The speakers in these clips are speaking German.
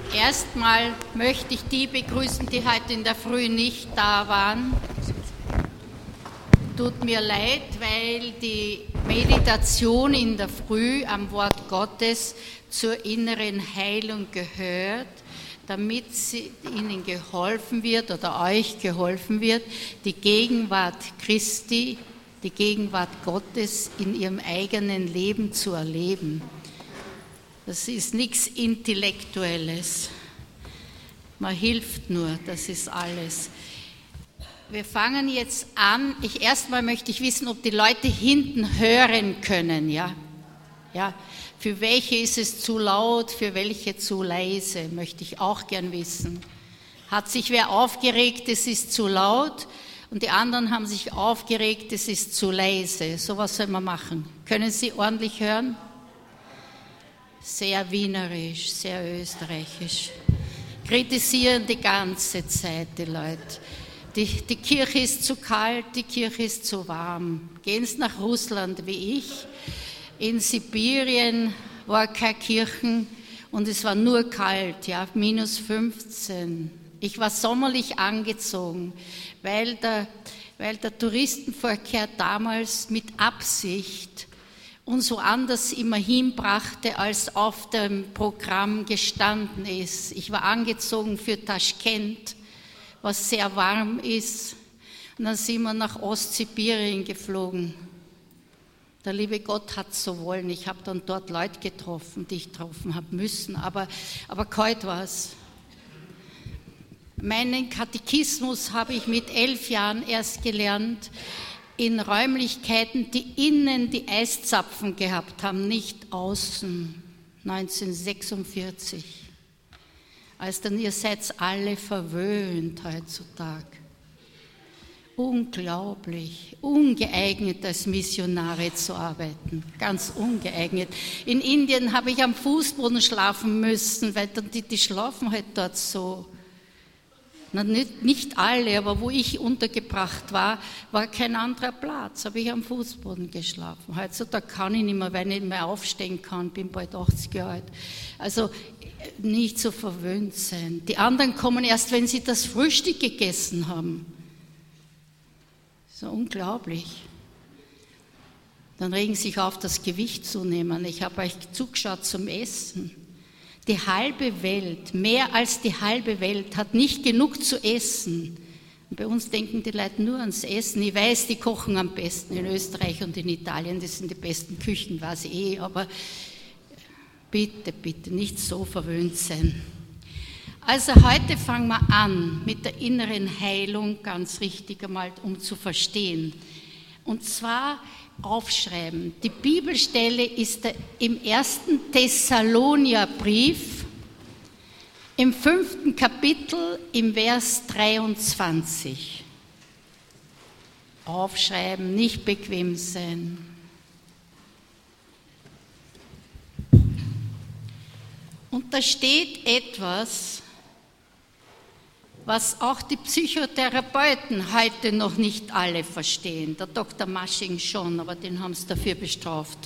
Erstmal möchte ich die begrüßen, die heute in der Früh nicht da waren. Tut mir leid, weil die Meditation in der Früh am Wort Gottes zur inneren Heilung gehört, damit Ihnen geholfen wird oder euch geholfen wird, die Gegenwart Christi, die Gegenwart Gottes in Ihrem eigenen Leben zu erleben. Das ist nichts Intellektuelles. Man hilft nur, das ist alles. Wir fangen jetzt an. Erstmal möchte ich wissen, ob die Leute hinten hören können. Ja? Für welche ist es zu laut, für welche zu leise, möchte ich auch gern wissen. Hat sich wer aufgeregt, es ist zu laut, und die anderen haben sich aufgeregt, es ist zu leise. So was soll man machen? Können Sie ordentlich hören? Sehr wienerisch, sehr österreichisch. Kritisieren die ganze Zeit die Leute. Die Kirche ist zu kalt, die Kirche ist zu warm. Gehen Sie nach Russland wie ich. In Sibirien war keine Kirchen und es war nur kalt, ja, minus 15. Ich war sommerlich angezogen, weil der Touristenverkehr damals mit Absicht uns woanders immer hinbrachte, als auf dem Programm gestanden ist. Ich war angezogen für Taschkent, was sehr warm ist, und dann sind wir nach Ostsibirien geflogen. Der liebe Gott hat es so wollen. Ich habe dann dort Leute getroffen, die ich getroffen habe müssen, aber kalt war es. Meinen Katechismus habe ich mit 11 Jahren erst gelernt, in Räumlichkeiten, die innen die Eiszapfen gehabt haben, nicht außen, 1946. Als dann, ihr seid alle verwöhnt heutzutage. Unglaublich, ungeeignet als Missionare zu arbeiten, ganz ungeeignet. In Indien habe ich am Fußboden schlafen müssen, weil die schlafen halt dort so. Na, nicht alle, aber wo ich untergebracht war kein anderer Platz, habe ich am Fußboden geschlafen. Heutzutage kann ich nicht mehr, weil ich nicht mehr aufstehen kann, bin bald 80 Jahre alt. Also nicht so verwöhnt sein. Die anderen kommen erst, wenn sie das Frühstück gegessen haben. So unglaublich. Dann regen sich auf, das Gewicht zu nehmen. Ich habe euch zugeschaut zum Essen. Die halbe Welt, mehr als die halbe Welt, hat nicht genug zu essen. Und bei uns denken die Leute nur ans Essen. Ich weiß, die kochen am besten in Österreich und in Italien. Das sind die besten Küchen, weiß ich aber bitte, bitte, nicht so verwöhnt sein. Also heute fangen wir an mit der inneren Heilung, ganz richtig einmal, um zu verstehen. Und zwar aufschreiben. Die Bibelstelle ist im 1. Thessalonier-Brief, im 5. Kapitel, im Vers 23. Aufschreiben, nicht bequem sein. Und da steht etwas, was auch die Psychotherapeuten heute noch nicht alle verstehen. Der Dr. Masching schon, aber den haben sie dafür bestraft.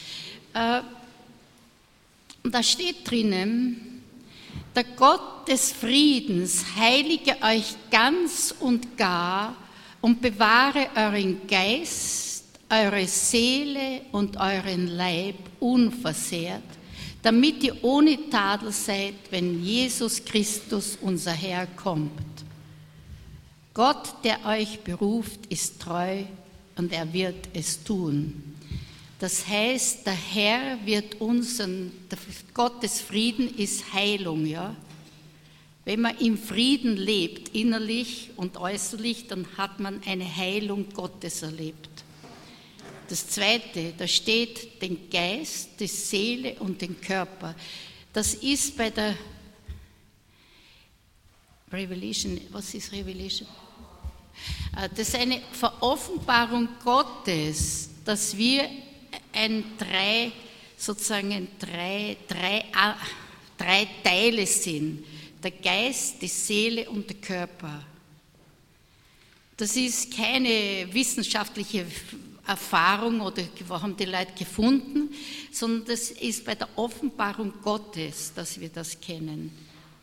Und da steht drinnen, der Gott des Friedens heilige euch ganz und gar und bewahre euren Geist, eure Seele und euren Leib unversehrt, damit ihr ohne Tadel seid, wenn Jesus Christus, unser Herr, kommt. Gott, der euch beruft, ist treu und er wird es tun. Das heißt, der Herr wird der Gott des Frieden ist Heilung, ja. Wenn man im Frieden lebt, innerlich und äußerlich, dann hat man eine Heilung Gottes erlebt. Das Zweite, da steht den Geist, die Seele und den Körper. Das ist bei der Revelation, was ist Revelation? Das ist eine Veroffenbarung Gottes, dass wir drei Teile sind. Der Geist, die Seele und der Körper. Das ist keine wissenschaftliche Erfahrung oder haben die Leute gefunden, sondern das ist bei der Offenbarung Gottes, dass wir das kennen.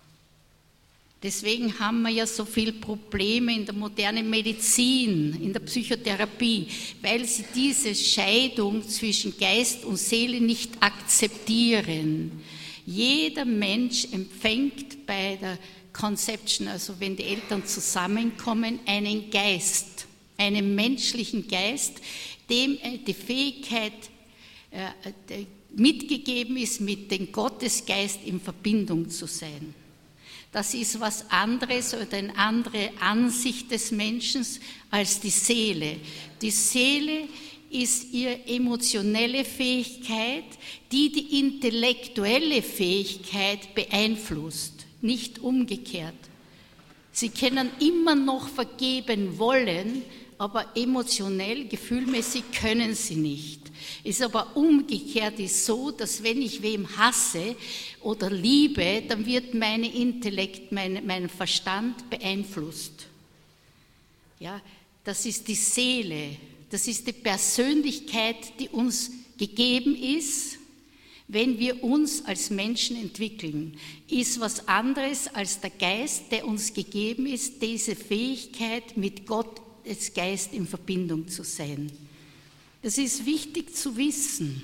Deswegen haben wir ja so viele Probleme in der modernen Medizin, in der Psychotherapie, weil sie diese Scheidung zwischen Geist und Seele nicht akzeptieren. Jeder Mensch empfängt bei der Conception, also wenn die Eltern zusammenkommen, einen Geist, einen menschlichen Geist, dem die Fähigkeit mitgegeben ist, mit dem Gottesgeist in Verbindung zu sein. Das ist was anderes oder eine andere Ansicht des Menschen als die Seele. Die Seele ist ihre emotionelle Fähigkeit, die die intellektuelle Fähigkeit beeinflusst, nicht umgekehrt. Sie können immer noch vergeben wollen, aber emotionell, gefühlmäßig können sie nicht. Ist aber umgekehrt ist so, dass wenn ich wem hasse oder liebe, dann wird mein Intellekt, mein Verstand beeinflusst. Ja, das ist die Seele, das ist die Persönlichkeit, die uns gegeben ist, wenn wir uns als Menschen entwickeln. Ist was anderes als der Geist, der uns gegeben ist, diese Fähigkeit mit Gott als Geist in Verbindung zu sein. Das ist wichtig zu wissen.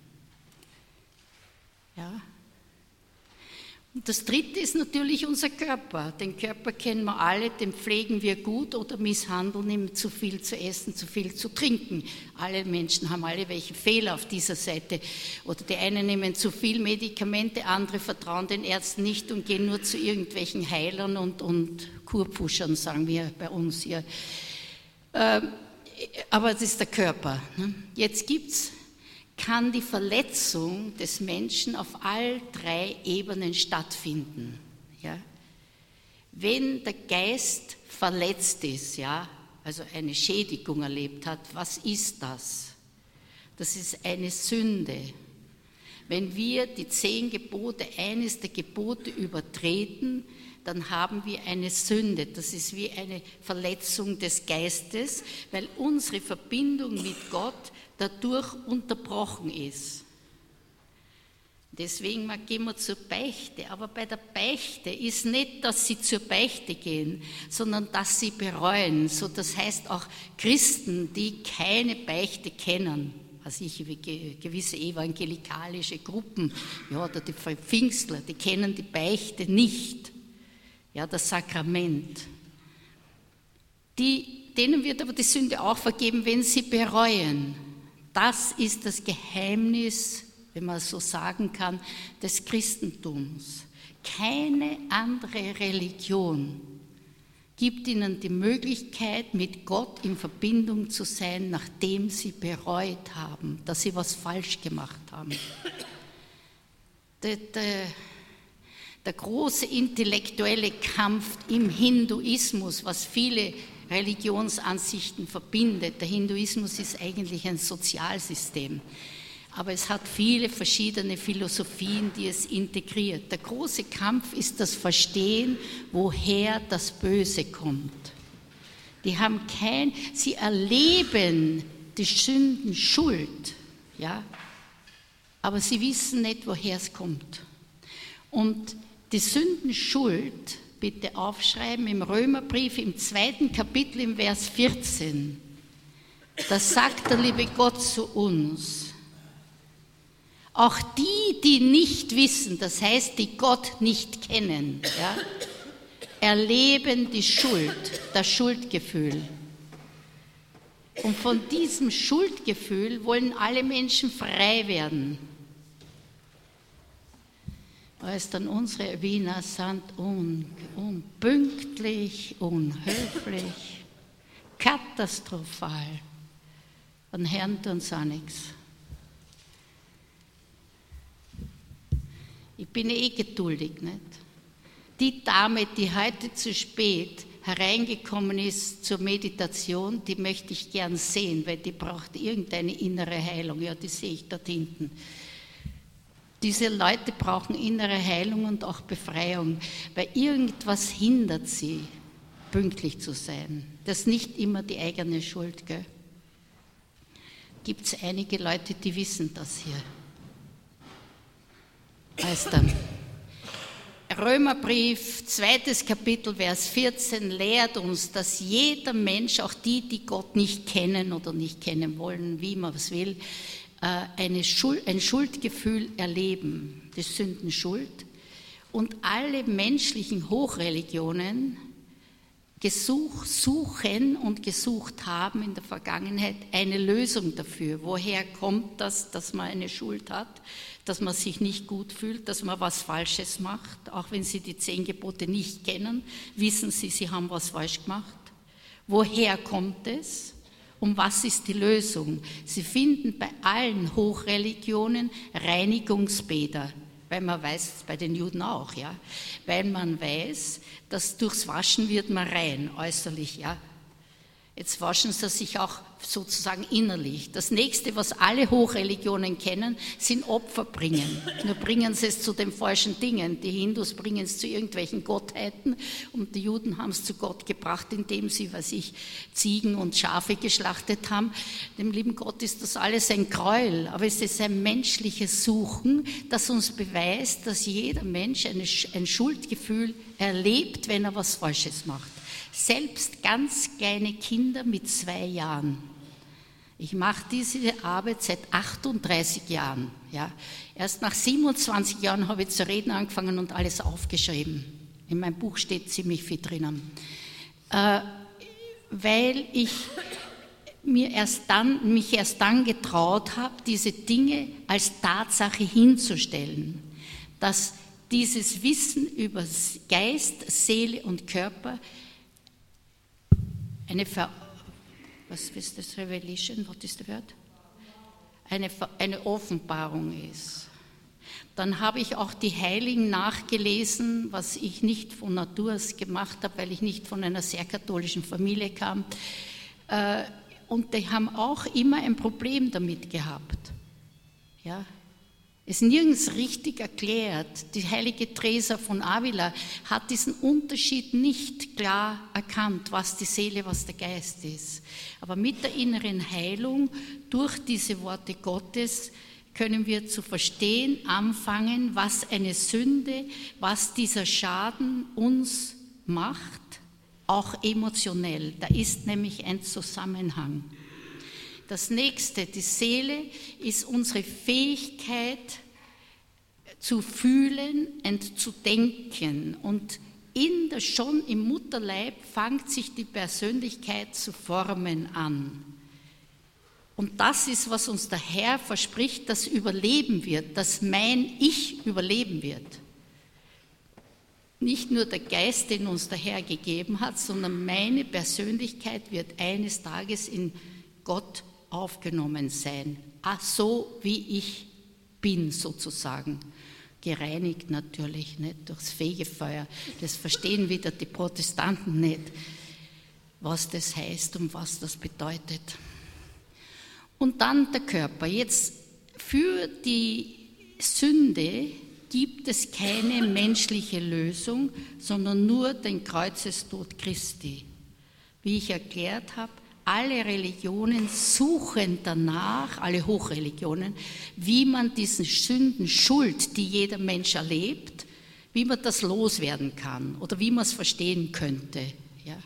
Ja. Und das Dritte ist natürlich unser Körper. Den Körper kennen wir alle, den pflegen wir gut oder misshandeln ihn, zu viel zu essen, zu viel zu trinken. Alle Menschen haben alle welche Fehler auf dieser Seite. Oder die einen nehmen zu viel Medikamente, andere vertrauen den Ärzten nicht und gehen nur zu irgendwelchen Heilern und Kurpfuschern, sagen wir bei uns hier. Aber es ist der Körper. Jetzt kann die Verletzung des Menschen auf all 3 Ebenen stattfinden. Ja? Wenn der Geist verletzt ist, ja, also eine Schädigung erlebt hat, was ist das? Das ist eine Sünde. Wenn wir die 10 Gebote, eines der Gebote übertreten, dann haben wir eine Sünde. Das ist wie eine Verletzung des Geistes, weil unsere Verbindung mit Gott dadurch unterbrochen ist. Deswegen gehen wir zur Beichte. Aber bei der Beichte ist nicht, dass sie zur Beichte gehen, sondern dass sie bereuen. So, das heißt auch Christen, die keine Beichte kennen, also gewisse evangelikalische Gruppen, ja, oder die Pfingstler, die kennen die Beichte nicht. Ja, das Sakrament. Denen wird aber die Sünde auch vergeben, wenn sie bereuen. Das ist das Geheimnis, wenn man so sagen kann, des Christentums. Keine andere Religion gibt ihnen die Möglichkeit, mit Gott in Verbindung zu sein, nachdem sie bereut haben, dass sie was falsch gemacht haben. Der große intellektuelle Kampf im Hinduismus, was viele Religionsansichten verbindet. Der Hinduismus ist eigentlich ein Sozialsystem, aber es hat viele verschiedene Philosophien, die es integriert. Der große Kampf ist das Verstehen, woher das Böse kommt. Sie erleben die Sünden Schuld, ja, aber sie wissen nicht, woher es kommt. Und die Sündenschuld, bitte aufschreiben, im Römerbrief im 2. Kapitel im Vers 14, da sagt der liebe Gott zu uns, auch die nicht wissen, das heißt, die Gott nicht kennen, ja, erleben die Schuld, das Schuldgefühl. Und von diesem Schuldgefühl wollen alle Menschen frei werden. Als dann unsere Wiener sind unpünktlich, unhöflich, katastrophal. Dann hören die uns auch nichts. Ich bin geduldig, nicht? Die Dame, die heute zu spät hereingekommen ist zur Meditation, die möchte ich gern sehen, weil die braucht irgendeine innere Heilung. Ja, die sehe ich dort hinten. Diese Leute brauchen innere Heilung und auch Befreiung, weil irgendwas hindert sie, pünktlich zu sein. Das ist nicht immer die eigene Schuld, gell? Gibt es einige Leute, die wissen das hier. Römerbrief, 2. Kapitel, Vers 14, lehrt uns, dass jeder Mensch, auch die Gott nicht kennen oder nicht kennen wollen, wie man es will, ein Schuldgefühl erleben, die Sündenschuld. Und alle menschlichen Hochreligionen suchen und gesucht haben in der Vergangenheit eine Lösung dafür. Woher kommt das, dass man eine Schuld hat, dass man sich nicht gut fühlt, dass man was Falsches macht? Auch wenn Sie die 10 Gebote nicht kennen, wissen Sie, Sie haben was falsch gemacht. Woher kommt es? Und was ist die Lösung? Sie finden bei allen Hochreligionen Reinigungsbäder. Weil man weiß, bei den Juden auch, ja, weil man weiß, dass durchs Waschen wird man rein, äußerlich, ja. Jetzt waschen sie sich auch sozusagen innerlich. Das nächste, was alle Hochreligionen kennen, sind Opfer bringen. Nur bringen sie es zu den falschen Dingen. Die Hindus bringen es zu irgendwelchen Gottheiten und die Juden haben es zu Gott gebracht, indem sie, Ziegen und Schafe geschlachtet haben. Dem lieben Gott ist das alles ein Gräuel, aber es ist ein menschliches Suchen, das uns beweist, dass jeder Mensch ein Schuldgefühl erlebt, wenn er was Falsches macht. Selbst ganz kleine Kinder mit 2 Jahren. Ich mache diese Arbeit seit 38 Jahren. Ja. Erst nach 27 Jahren habe ich zu reden angefangen und alles aufgeschrieben. In meinem Buch steht ziemlich viel drinnen. Weil ich mich erst dann getraut habe, diese Dinge als Tatsache hinzustellen. Dass dieses Wissen über Geist, Seele und Körper was ist das? Revelation, what is the word? Eine Offenbarung ist. Dann habe ich auch die Heiligen nachgelesen, was ich nicht von Natur aus gemacht habe, weil ich nicht von einer sehr katholischen Familie kam. Und die haben auch immer ein Problem damit gehabt. Ja. Ist nirgends richtig erklärt. Die heilige Teresa von Avila hat diesen Unterschied nicht klar erkannt, was die Seele, was der Geist ist. Aber mit der inneren Heilung, durch diese Worte Gottes, können wir zu verstehen anfangen, was eine Sünde, was dieser Schaden uns macht, auch emotionell. Da ist nämlich ein Zusammenhang. Das nächste, die Seele, ist unsere Fähigkeit zu fühlen und zu denken. Und schon im Mutterleib fängt sich die Persönlichkeit zu formen an. Und das ist, was uns der Herr verspricht, das überleben wird, dass mein Ich überleben wird. Nicht nur der Geist, den uns der Herr gegeben hat, sondern meine Persönlichkeit wird eines Tages in Gott aufgenommen sein, so wie ich bin sozusagen, gereinigt natürlich, nicht durchs Fegefeuer, das verstehen wieder die Protestanten nicht, was das heißt und was das bedeutet. Und dann der Körper. Jetzt für die Sünde gibt es keine menschliche Lösung, sondern nur den Kreuzestod Christi. Wie ich erklärt habe, alle Religionen suchen danach, alle Hochreligionen, wie man diesen Sündenschuld, die jeder Mensch erlebt, wie man das loswerden kann oder wie man es verstehen könnte. Ja.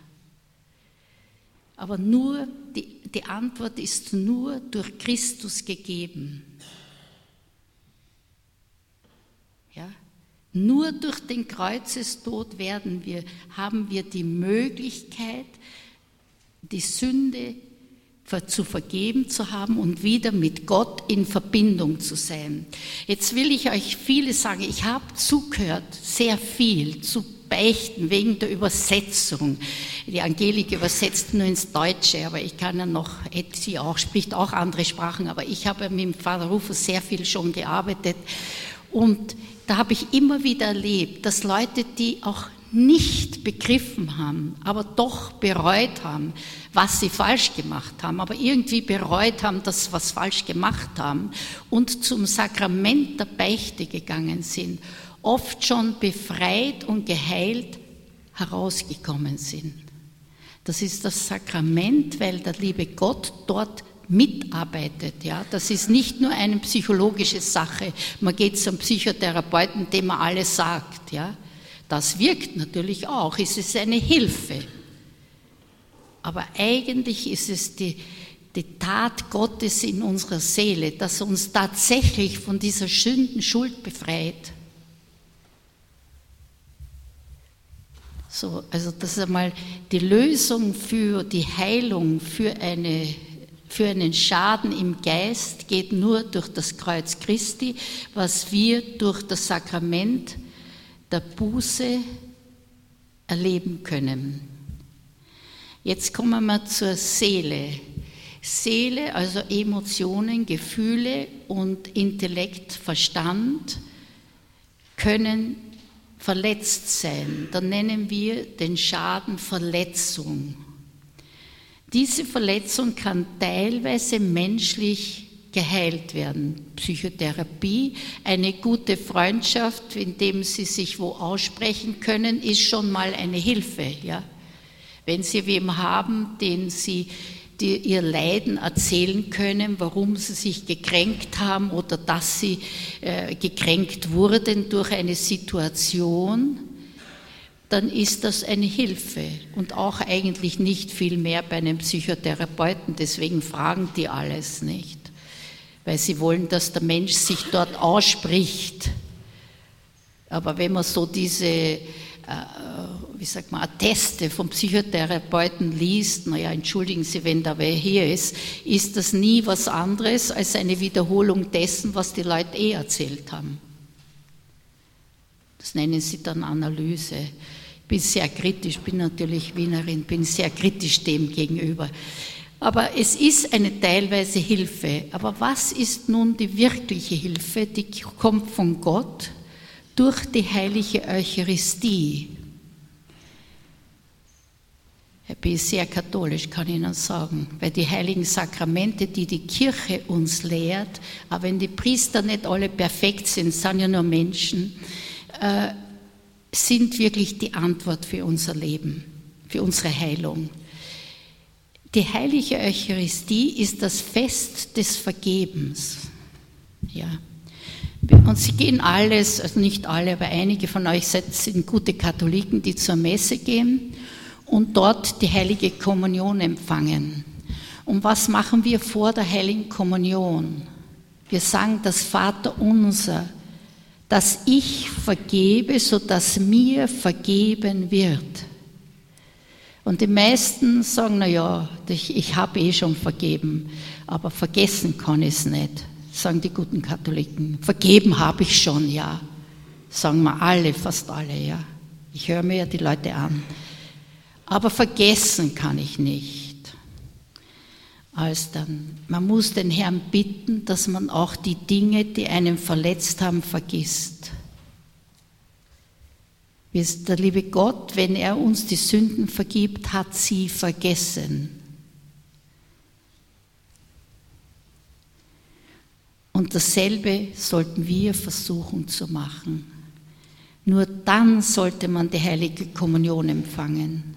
Aber nur die Antwort ist nur durch Christus gegeben. Ja. Nur durch den Kreuzestod haben wir die Möglichkeit, die Sünde zu vergeben zu haben und wieder mit Gott in Verbindung zu sein. Jetzt will ich euch vieles sagen. Ich habe zugehört, sehr viel zu beichten wegen der Übersetzung. Die Angelika übersetzt nur ins Deutsche, aber ich kann ja noch, sie auch, spricht auch andere Sprachen, aber ich habe mit dem Vater Rufus sehr viel schon gearbeitet und da habe ich immer wieder erlebt, dass Leute, die auch nicht begriffen haben, aber doch bereut haben, was sie falsch gemacht haben, aber irgendwie bereut haben, dass sie was falsch gemacht haben und zum Sakrament der Beichte gegangen sind, oft schon befreit und geheilt herausgekommen sind. Das ist das Sakrament, weil der liebe Gott dort mitarbeitet. Ja? Das ist nicht nur eine psychologische Sache. Man geht zum Psychotherapeuten, dem man alles sagt. Ja? Das wirkt natürlich auch, es ist eine Hilfe. Aber eigentlich ist es die Tat Gottes in unserer Seele, dass er uns tatsächlich von dieser Schuld befreit. So, also das ist einmal die Lösung für die Heilung, für einen Schaden im Geist geht nur durch das Kreuz Christi, was wir durch das Sakrament der Buße erleben können. Jetzt kommen wir zur Seele. Seele, also Emotionen, Gefühle und Intellekt, Verstand, können verletzt sein. Dann nennen wir den Schaden Verletzung. Diese Verletzung kann teilweise menschlich geheilt werden. Psychotherapie, eine gute Freundschaft, indem Sie sich wo aussprechen können, ist schon mal eine Hilfe. Ja? Wenn Sie wem haben, den Sie ihr Leiden erzählen können, warum sie sich gekränkt haben oder dass sie gekränkt wurden durch eine Situation, dann ist das eine Hilfe und auch eigentlich nicht viel mehr bei einem Psychotherapeuten. Deswegen fragen die alles nicht, weil sie wollen, dass der Mensch sich dort ausspricht. Aber wenn man so diese Atteste vom Psychotherapeuten liest, naja, entschuldigen Sie, wenn da wer hier ist das nie was anderes als eine Wiederholung dessen, was die Leute erzählt haben. Das nennen sie dann Analyse. Ich bin sehr kritisch, bin natürlich Wienerin, bin sehr kritisch dem gegenüber. Aber es ist eine teilweise Hilfe. Aber was ist nun die wirkliche Hilfe? Die kommt von Gott durch die heilige Eucharistie. Ich bin sehr katholisch, kann ich Ihnen sagen, weil die heiligen Sakramente, die die Kirche uns lehrt, aber wenn die Priester nicht alle perfekt sind ja nur Menschen, sind wirklich die Antwort für unser Leben, für unsere Heilung. Die heilige Eucharistie ist das Fest des Vergebens. Ja. Und sie gehen alles, also nicht alle, aber einige von euch sind gute Katholiken, die zur Messe gehen und dort die heilige Kommunion empfangen. Und was machen wir vor der heiligen Kommunion? Wir sagen das Vaterunser, dass ich vergebe, sodass mir vergeben wird. Und die meisten sagen, naja, ich habe schon vergeben, aber vergessen kann ich es nicht, sagen die guten Katholiken. Vergeben habe ich schon, ja, sagen wir alle, fast alle, ja. Ich höre mir ja die Leute an. Aber vergessen kann ich nicht. Man muss den Herrn bitten, dass man auch die Dinge, die einen verletzt haben, vergisst. Der liebe Gott, wenn er uns die Sünden vergibt, hat sie vergessen. Und dasselbe sollten wir versuchen zu machen. Nur dann sollte man die heilige Kommunion empfangen.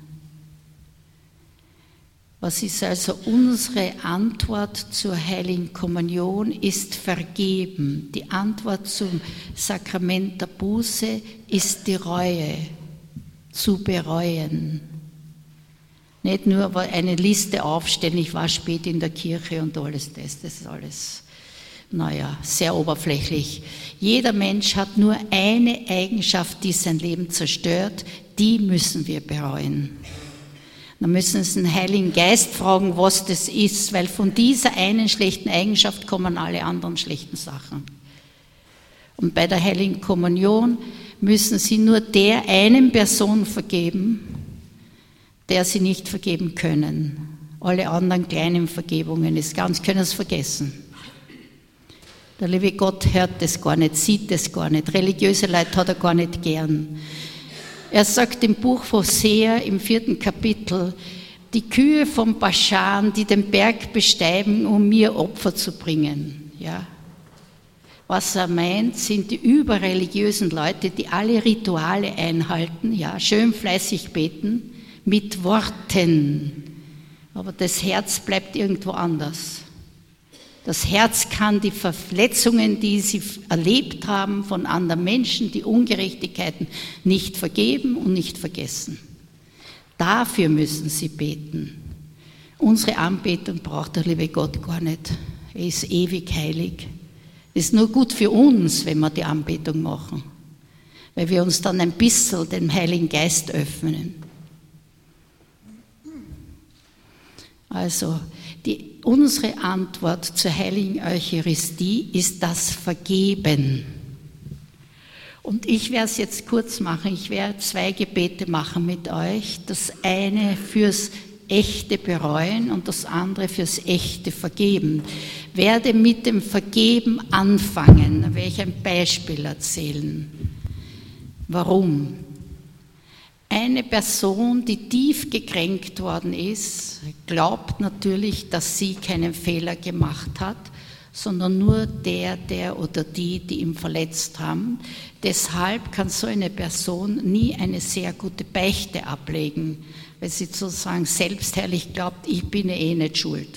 Was ist also unsere Antwort zur heiligen Kommunion? Ist vergeben. Die Antwort zum Sakrament der Buße ist die Reue, zu bereuen. Nicht nur eine Liste aufstellen, ich war spät in der Kirche und alles das ist alles, sehr oberflächlich. Jeder Mensch hat nur eine Eigenschaft, die sein Leben zerstört, die müssen wir bereuen. Dann müssen Sie den Heiligen Geist fragen, was das ist, weil von dieser einen schlechten Eigenschaft kommen alle anderen schlechten Sachen. Und bei der Heiligen Kommunion müssen Sie nur der einen Person vergeben, der Sie nicht vergeben können. Alle anderen kleinen Vergebungen können Sie vergessen. Der liebe Gott hört das gar nicht, sieht das gar nicht. Religiöse Leute hat er gar nicht gern. Er sagt im Buch Hosea im 4. Kapitel, die Kühe vom Baschan, die den Berg besteigen, um mir Opfer zu bringen. Ja. Was er meint, sind die überreligiösen Leute, die alle Rituale einhalten, ja, schön fleißig beten, mit Worten. Aber das Herz bleibt irgendwo anders. Das Herz kann die Verletzungen, die sie erlebt haben von anderen Menschen, die Ungerechtigkeiten nicht vergeben und nicht vergessen. Dafür müssen sie beten. Unsere Anbetung braucht der liebe Gott gar nicht. Er ist ewig heilig. Es ist nur gut für uns, wenn wir die Anbetung machen, weil wir uns dann ein bisschen dem Heiligen Geist öffnen. Also, unsere Antwort zur Heiligen Eucharistie ist das Vergeben. Und ich werde es jetzt kurz machen. Ich werde 2 Gebete machen mit euch. Das eine fürs echte Bereuen und das andere fürs echte Vergeben. Ich werde mit dem Vergeben anfangen. Da werde ich ein Beispiel erzählen. Warum? Eine Person, die tief gekränkt worden ist, glaubt natürlich, dass sie keinen Fehler gemacht hat, sondern nur der oder die ihn verletzt haben. Deshalb kann so eine Person nie eine sehr gute Beichte ablegen, weil sie sozusagen selbstherrlich glaubt, ich bin ja eh nicht schuld.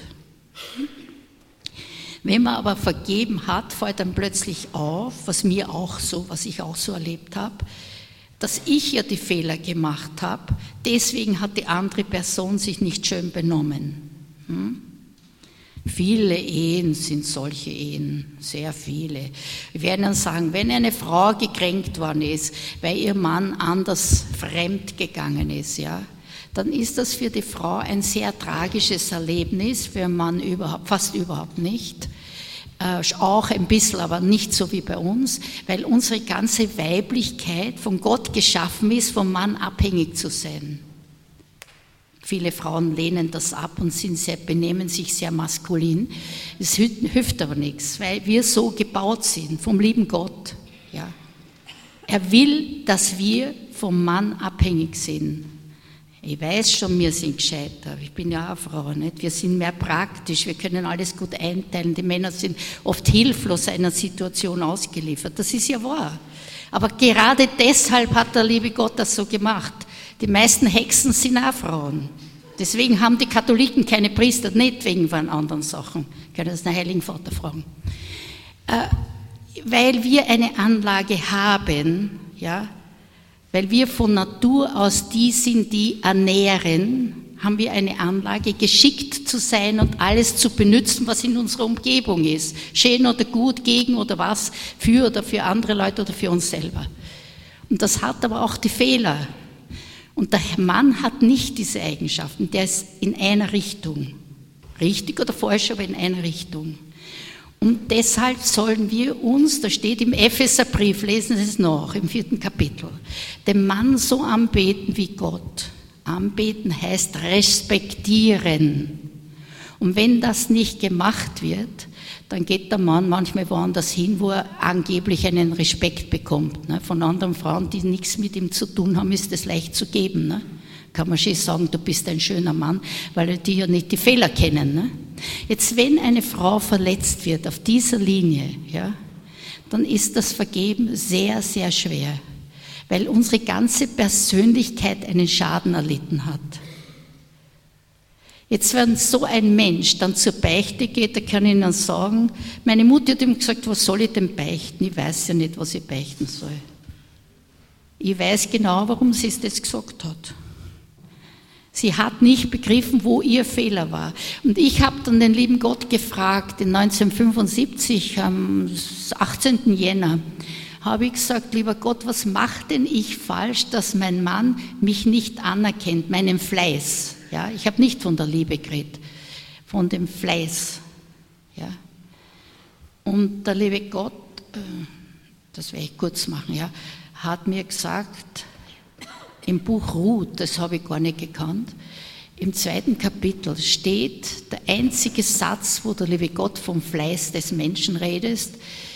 Wenn man aber vergeben hat, fällt dann plötzlich auf, was ich auch so erlebt habe, dass ich ja die Fehler gemacht habe, deswegen hat die andere Person sich nicht schön benommen. Viele Ehen sind solche Ehen, sehr viele. Wir werden dann sagen, wenn eine Frau gekränkt worden ist, weil ihr Mann anders fremd gegangen ist, ja, dann ist das für die Frau ein sehr tragisches Erlebnis, für den Mann fast überhaupt nicht. Auch ein bisschen, aber nicht so wie bei uns, weil unsere ganze Weiblichkeit von Gott geschaffen ist, vom Mann abhängig zu sein. Viele Frauen lehnen das ab und benehmen sich sehr maskulin. Es hilft aber nichts, weil wir so gebaut sind, vom lieben Gott. Ja. Er will, dass wir vom Mann abhängig sind. Ich weiß schon, wir sind gescheiter. Ich bin ja auch eine Frau, nicht? Wir sind mehr praktisch, wir können alles gut einteilen. Die Männer sind oft hilflos einer Situation ausgeliefert. Das ist ja wahr. Aber gerade deshalb hat der liebe Gott das so gemacht. Die meisten Hexen sind auch Frauen. Deswegen haben die Katholiken keine Priester, nicht wegen von anderen Sachen. Ich kann das den Heiligen Vater fragen. Weil wir eine Anlage haben, ja, weil wir von Natur aus die sind, die ernähren, haben wir eine Anlage, geschickt zu sein und alles zu benutzen, was in unserer Umgebung ist. Schön oder gut, gegen oder was, für oder für andere Leute oder für uns selber. Und das hat aber auch die Fehler. Und der Mann hat nicht diese Eigenschaften, der ist in einer Richtung. Richtig oder falsch, aber in einer Richtung. Und deshalb sollen wir uns, da steht im Epheserbrief, lesen Sie es nach, im 4. Kapitel, den Mann so anbeten wie Gott. Anbeten heißt respektieren. Und wenn das nicht gemacht wird, dann geht der Mann manchmal woanders hin, wo er angeblich einen Respekt bekommt. Von anderen Frauen, die nichts mit ihm zu tun haben, ist das leicht zu geben. Kann man schon sagen, du bist ein schöner Mann, weil die ja nicht die Fehler kennen. Jetzt, wenn eine Frau verletzt wird auf dieser Linie, ja, dann ist das Vergeben sehr, sehr schwer, weil unsere ganze Persönlichkeit einen Schaden erlitten hat. Jetzt, wenn so ein Mensch dann zur Beichte geht, da kann ich Ihnen sagen, meine Mutter hat ihm gesagt, was soll ich denn beichten? Ich weiß ja nicht, was ich beichten soll. Ich weiß genau, warum sie es das gesagt hat. Sie hat nicht begriffen, wo ihr Fehler war. Und ich habe dann den lieben Gott gefragt, in 1975, am 18. Jänner, habe ich gesagt, lieber Gott, was macht denn ich falsch, dass mein Mann mich nicht anerkennt, meinen Fleiß. Ja, ich habe nicht von der Liebe geredet, von dem Fleiß. Ja. Und der liebe Gott, das werde ich kurz machen, ja, hat mir gesagt, im Buch Ruth, das habe ich gar nicht gekannt, im 2. Kapitel steht der einzige Satz, wo der liebe Gott vom Fleiß des Menschen redet,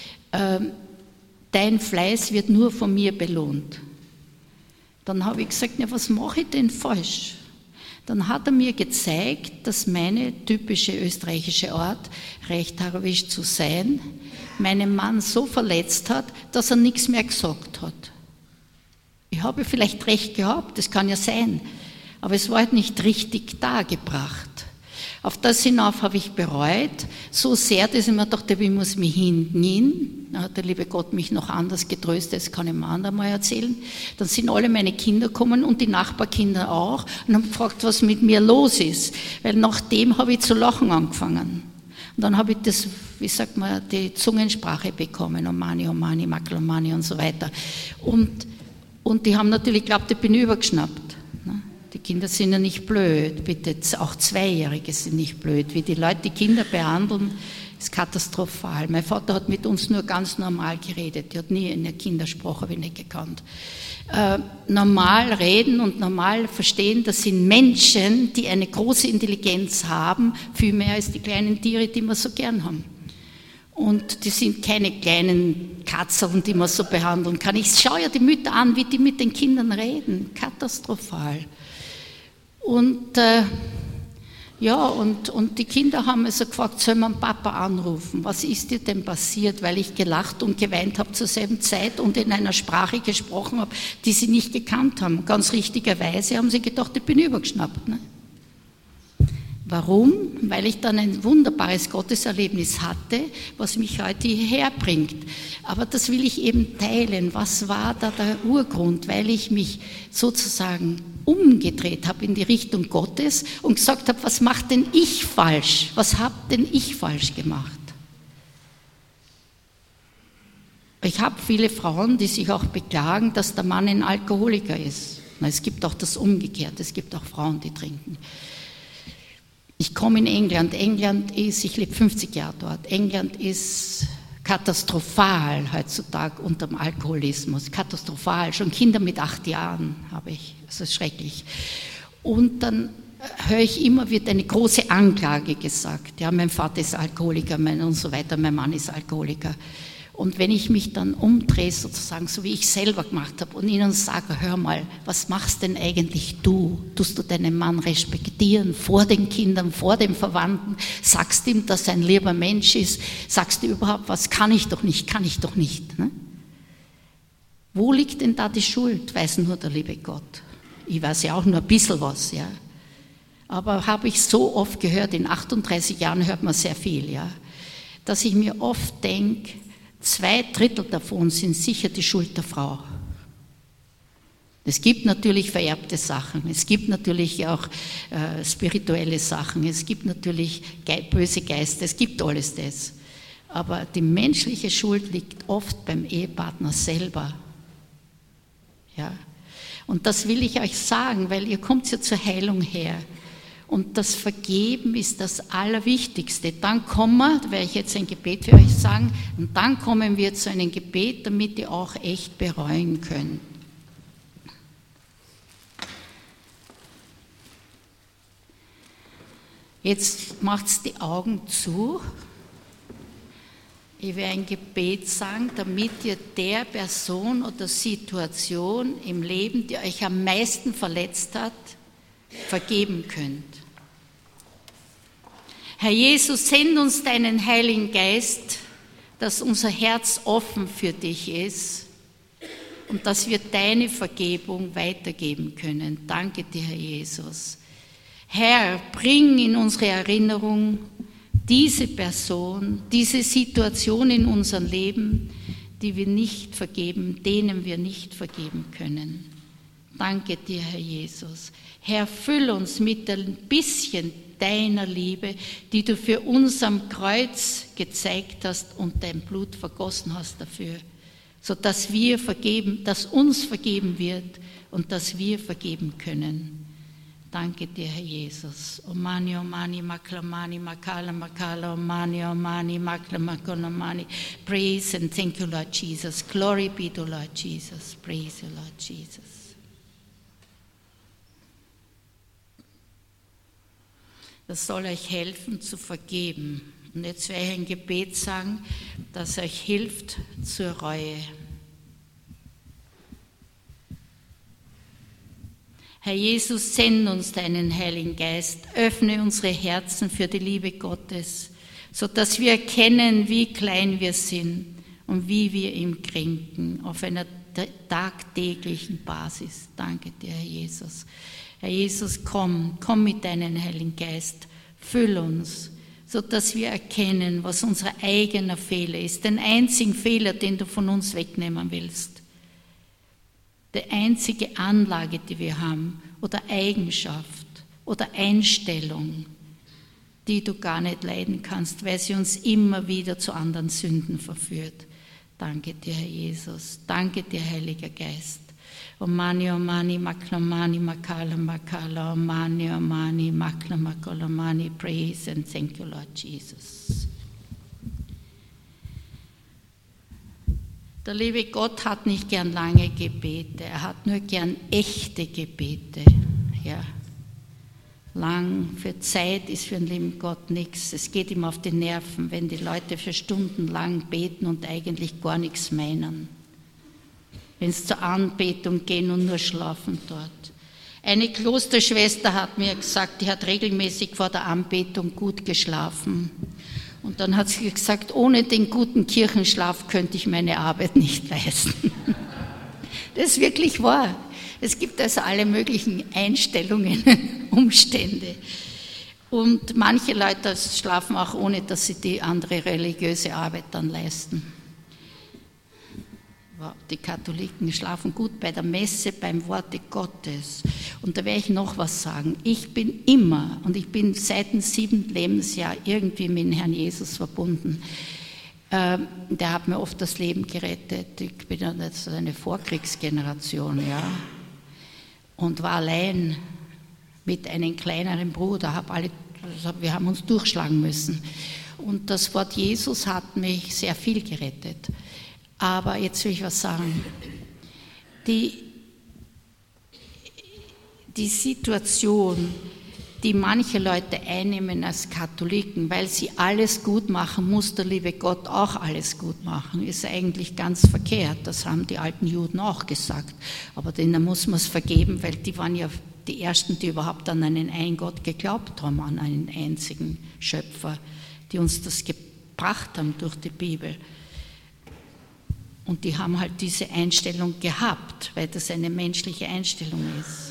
dein Fleiß wird nur von mir belohnt. Dann habe ich gesagt, ja, was mache ich denn falsch? Dann hat er mir gezeigt, dass meine typische österreichische Art, rechthaberig zu sein, meinen Mann so verletzt hat, dass er nichts mehr gesagt hat. Ich habe vielleicht recht gehabt, das kann ja sein, aber es war halt nicht richtig dargebracht. Auf das hinauf habe ich bereut, so sehr, dass ich mir dachte, ich muss mich hingehen. Da hat der liebe Gott mich noch anders getröstet, das kann ich mir andermal erzählen. Dann sind alle meine Kinder gekommen und die Nachbarkinder auch und haben gefragt, was mit mir los ist. Weil nachdem habe ich zu lachen angefangen. Und dann habe ich das, wie sagt man, die Zungensprache bekommen, Omani, Omani, Maklomani und so weiter. Und die haben natürlich geglaubt, ich bin übergeschnappt. Die Kinder sind ja nicht blöd, bitte, auch Zweijährige sind nicht blöd. Wie die Leute die Kinder behandeln, ist katastrophal. Mein Vater hat mit uns nur ganz normal geredet, der hat nie eine Kindersprache, habe ich nicht gekannt. Normal reden und normal verstehen, das sind Menschen, die eine große Intelligenz haben, viel mehr als die kleinen Tiere, die wir so gern haben. Und die sind keine kleinen Katzeln, die man so behandeln kann. Ich schaue ja die Mütter an, wie die mit den Kindern reden, katastrophal. Und die Kinder haben also gefragt, soll man Papa anrufen? Was ist dir denn passiert? Weil ich gelacht und geweint habe zur selben Zeit und in einer Sprache gesprochen habe, die sie nicht gekannt haben. Ganz richtigerweise haben sie gedacht, ich bin übergeschnappt. Ne? Warum? Weil ich dann ein wunderbares Gotteserlebnis hatte, was mich heute hierher bringt. Aber das will ich eben teilen. Was war da der Urgrund? Weil ich mich sozusagen umgedreht habe in die Richtung Gottes und gesagt habe, was macht denn ich falsch? Was habe denn ich falsch gemacht? Ich habe viele Frauen, die sich auch beklagen, dass der Mann ein Alkoholiker ist. Es gibt auch das Umgekehrte, es gibt auch Frauen, die trinken. Ich komme in England. Ich lebe 50 Jahre dort. England ist katastrophal heutzutage unter dem Alkoholismus. Katastrophal. Schon Kinder mit 8 Jahren habe ich. Das ist schrecklich. Und dann höre ich immer, wird eine große Anklage gesagt. Ja, mein Vater ist Alkoholiker und so weiter, mein Mann ist Alkoholiker. Und wenn ich mich dann umdrehe, sozusagen, so wie ich selber gemacht habe und ihnen sage, hör mal, was machst denn eigentlich du? Tust du deinen Mann respektieren vor den Kindern, vor den Verwandten? Sagst ihm, dass er ein lieber Mensch ist? Sagst du überhaupt, was kann ich doch nicht? Ne? Wo liegt denn da die Schuld? Weiß nur der liebe Gott. Ich weiß ja auch nur ein bisschen was, ja. Aber habe ich so oft gehört, in 38 Jahren hört man sehr viel, ja, dass ich mir oft denke, 2/3 davon sind sicher die Schuld der Frau. Es gibt natürlich vererbte Sachen, es gibt natürlich auch spirituelle Sachen, es gibt natürlich böse Geister, es gibt alles das. Aber die menschliche Schuld liegt oft beim Ehepartner selber. Ja? Und das will ich euch sagen, weil ihr kommt ja zur Heilung her. Und das Vergeben ist das Allerwichtigste. Dann kommen wir, da werde ich jetzt ein Gebet für euch sagen, und dann kommen wir zu einem Gebet, damit ihr auch echt bereuen könnt. Jetzt macht die Augen zu. Ich werde ein Gebet sagen, damit ihr der Person oder Situation im Leben, die euch am meisten verletzt hat, vergeben könnt. Herr Jesus, send uns deinen Heiligen Geist, dass unser Herz offen für dich ist und dass wir deine Vergebung weitergeben können. Danke dir, Herr Jesus. Herr, bring in unsere Erinnerung diese Person, diese Situation in unserem Leben, die wir nicht vergeben, denen wir nicht vergeben können. Danke dir, Herr Jesus. Herr, füll uns mit ein bisschen deiner Liebe, die du für uns am Kreuz gezeigt hast und dein Blut vergossen hast dafür, sodass wir vergeben, dass uns vergeben wird und dass wir vergeben können. Danke dir, Herr Jesus. Omani, Omani, Maklamani, Makala, Makala, Omani, Omani, Makla, Makonomani. Praise and thank you, Lord Jesus. Glory be to Lord Jesus. Praise you, Lord Jesus. Das soll euch helfen zu vergeben. Und jetzt werde ich ein Gebet sagen, das euch hilft zur Reue. Herr Jesus, send uns deinen Heiligen Geist, öffne unsere Herzen für die Liebe Gottes, sodass wir erkennen, wie klein wir sind und wie wir ihm kränken auf einer tagtäglichen Basis. Danke dir, Herr Jesus. Herr Jesus, komm mit deinem Heiligen Geist, Füll uns, sodass wir erkennen, was unser eigener Fehler ist, den einzigen Fehler, den du von uns wegnehmen willst. Die einzige Anlage, die wir haben, oder Eigenschaft oder Einstellung, die du gar nicht leiden kannst, weil sie uns immer wieder zu anderen Sünden verführt. Danke dir, Herr Jesus. Danke dir, Heiliger Geist. Omani, Omani, Maklamani, Makala, Makala, Omani, Omani, Makla, Makolamani. Praise and thank you, Lord Jesus. Der liebe Gott hat nicht gern lange Gebete, er hat nur gern echte Gebete. Ja. Lang für Zeit ist für den lieben Gott nichts. Es geht ihm auf die Nerven, wenn die Leute für Stunden lang beten und eigentlich gar nichts meinen. Wenn sie zur Anbetung gehen und nur schlafen dort. Eine Klosterschwester hat mir gesagt, die hat regelmäßig vor der Anbetung gut geschlafen. Und dann hat sie gesagt, ohne den guten Kirchenschlaf könnte ich meine Arbeit nicht leisten. Das ist wirklich wahr. Es gibt also alle möglichen Einstellungen, Umstände. Und manche Leute schlafen auch ohne, dass sie die andere religiöse Arbeit dann leisten. Die Katholiken schlafen gut bei der Messe, beim Worte Gottes. Und da werde ich noch was sagen. Ich bin immer, und ich bin seit dem 7. Lebensjahr irgendwie mit dem Herrn Jesus verbunden. Der hat mir oft das Leben gerettet. Ich bin jetzt eine Vorkriegsgeneration, ja. Und war allein mit einem kleineren Bruder. Wir haben uns durchschlagen müssen. Und das Wort Jesus hat mich sehr viel gerettet. Aber jetzt will ich was sagen. Die Situation, die manche Leute einnehmen als Katholiken, weil sie alles gut machen, muss der liebe Gott auch alles gut machen, ist eigentlich ganz verkehrt. Das haben die alten Juden auch gesagt. Aber denen muss man es vergeben, weil die waren ja die Ersten, die überhaupt an einen einen Gott geglaubt haben, an einen einzigen Schöpfer, die uns das gebracht haben durch die Bibel. Und die haben halt diese Einstellung gehabt, weil das eine menschliche Einstellung ist.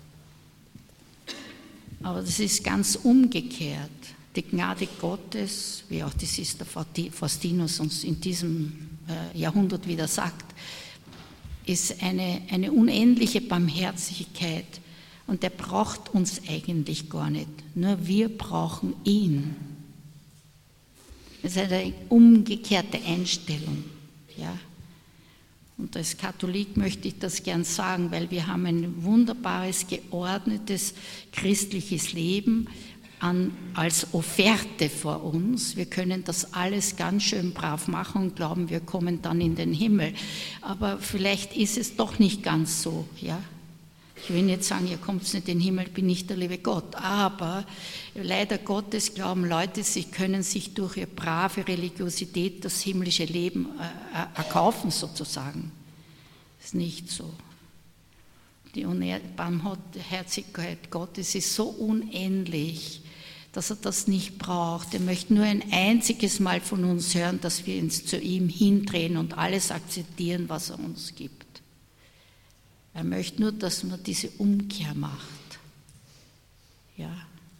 Aber das ist ganz umgekehrt. Die Gnade Gottes, wie auch die Sister Faustinus uns in diesem Jahrhundert wieder sagt, ist eine unendliche Barmherzigkeit. Und er braucht uns eigentlich gar nicht. Nur wir brauchen ihn. Das ist eine umgekehrte Einstellung. Ja. Und als Katholik möchte ich das gern sagen, weil wir haben ein wunderbares, geordnetes christliches Leben als Offerte vor uns. Wir können das alles ganz schön brav machen und glauben, wir kommen dann in den Himmel. Aber vielleicht ist es doch nicht ganz so. Ja? Ich will nicht sagen, ihr kommt nicht in den Himmel, bin nicht der liebe Gott. Aber leider Gottes glauben Leute, sie können sich durch ihre brave Religiosität das himmlische Leben erkaufen sozusagen. Das ist nicht so. Die Barmherzigkeit Gottes ist so unendlich, dass er das nicht braucht. Er möchte nur ein einziges Mal von uns hören, dass wir uns zu ihm hindrehen und alles akzeptieren, was er uns gibt. Er möchte nur, dass man diese Umkehr macht. Ja.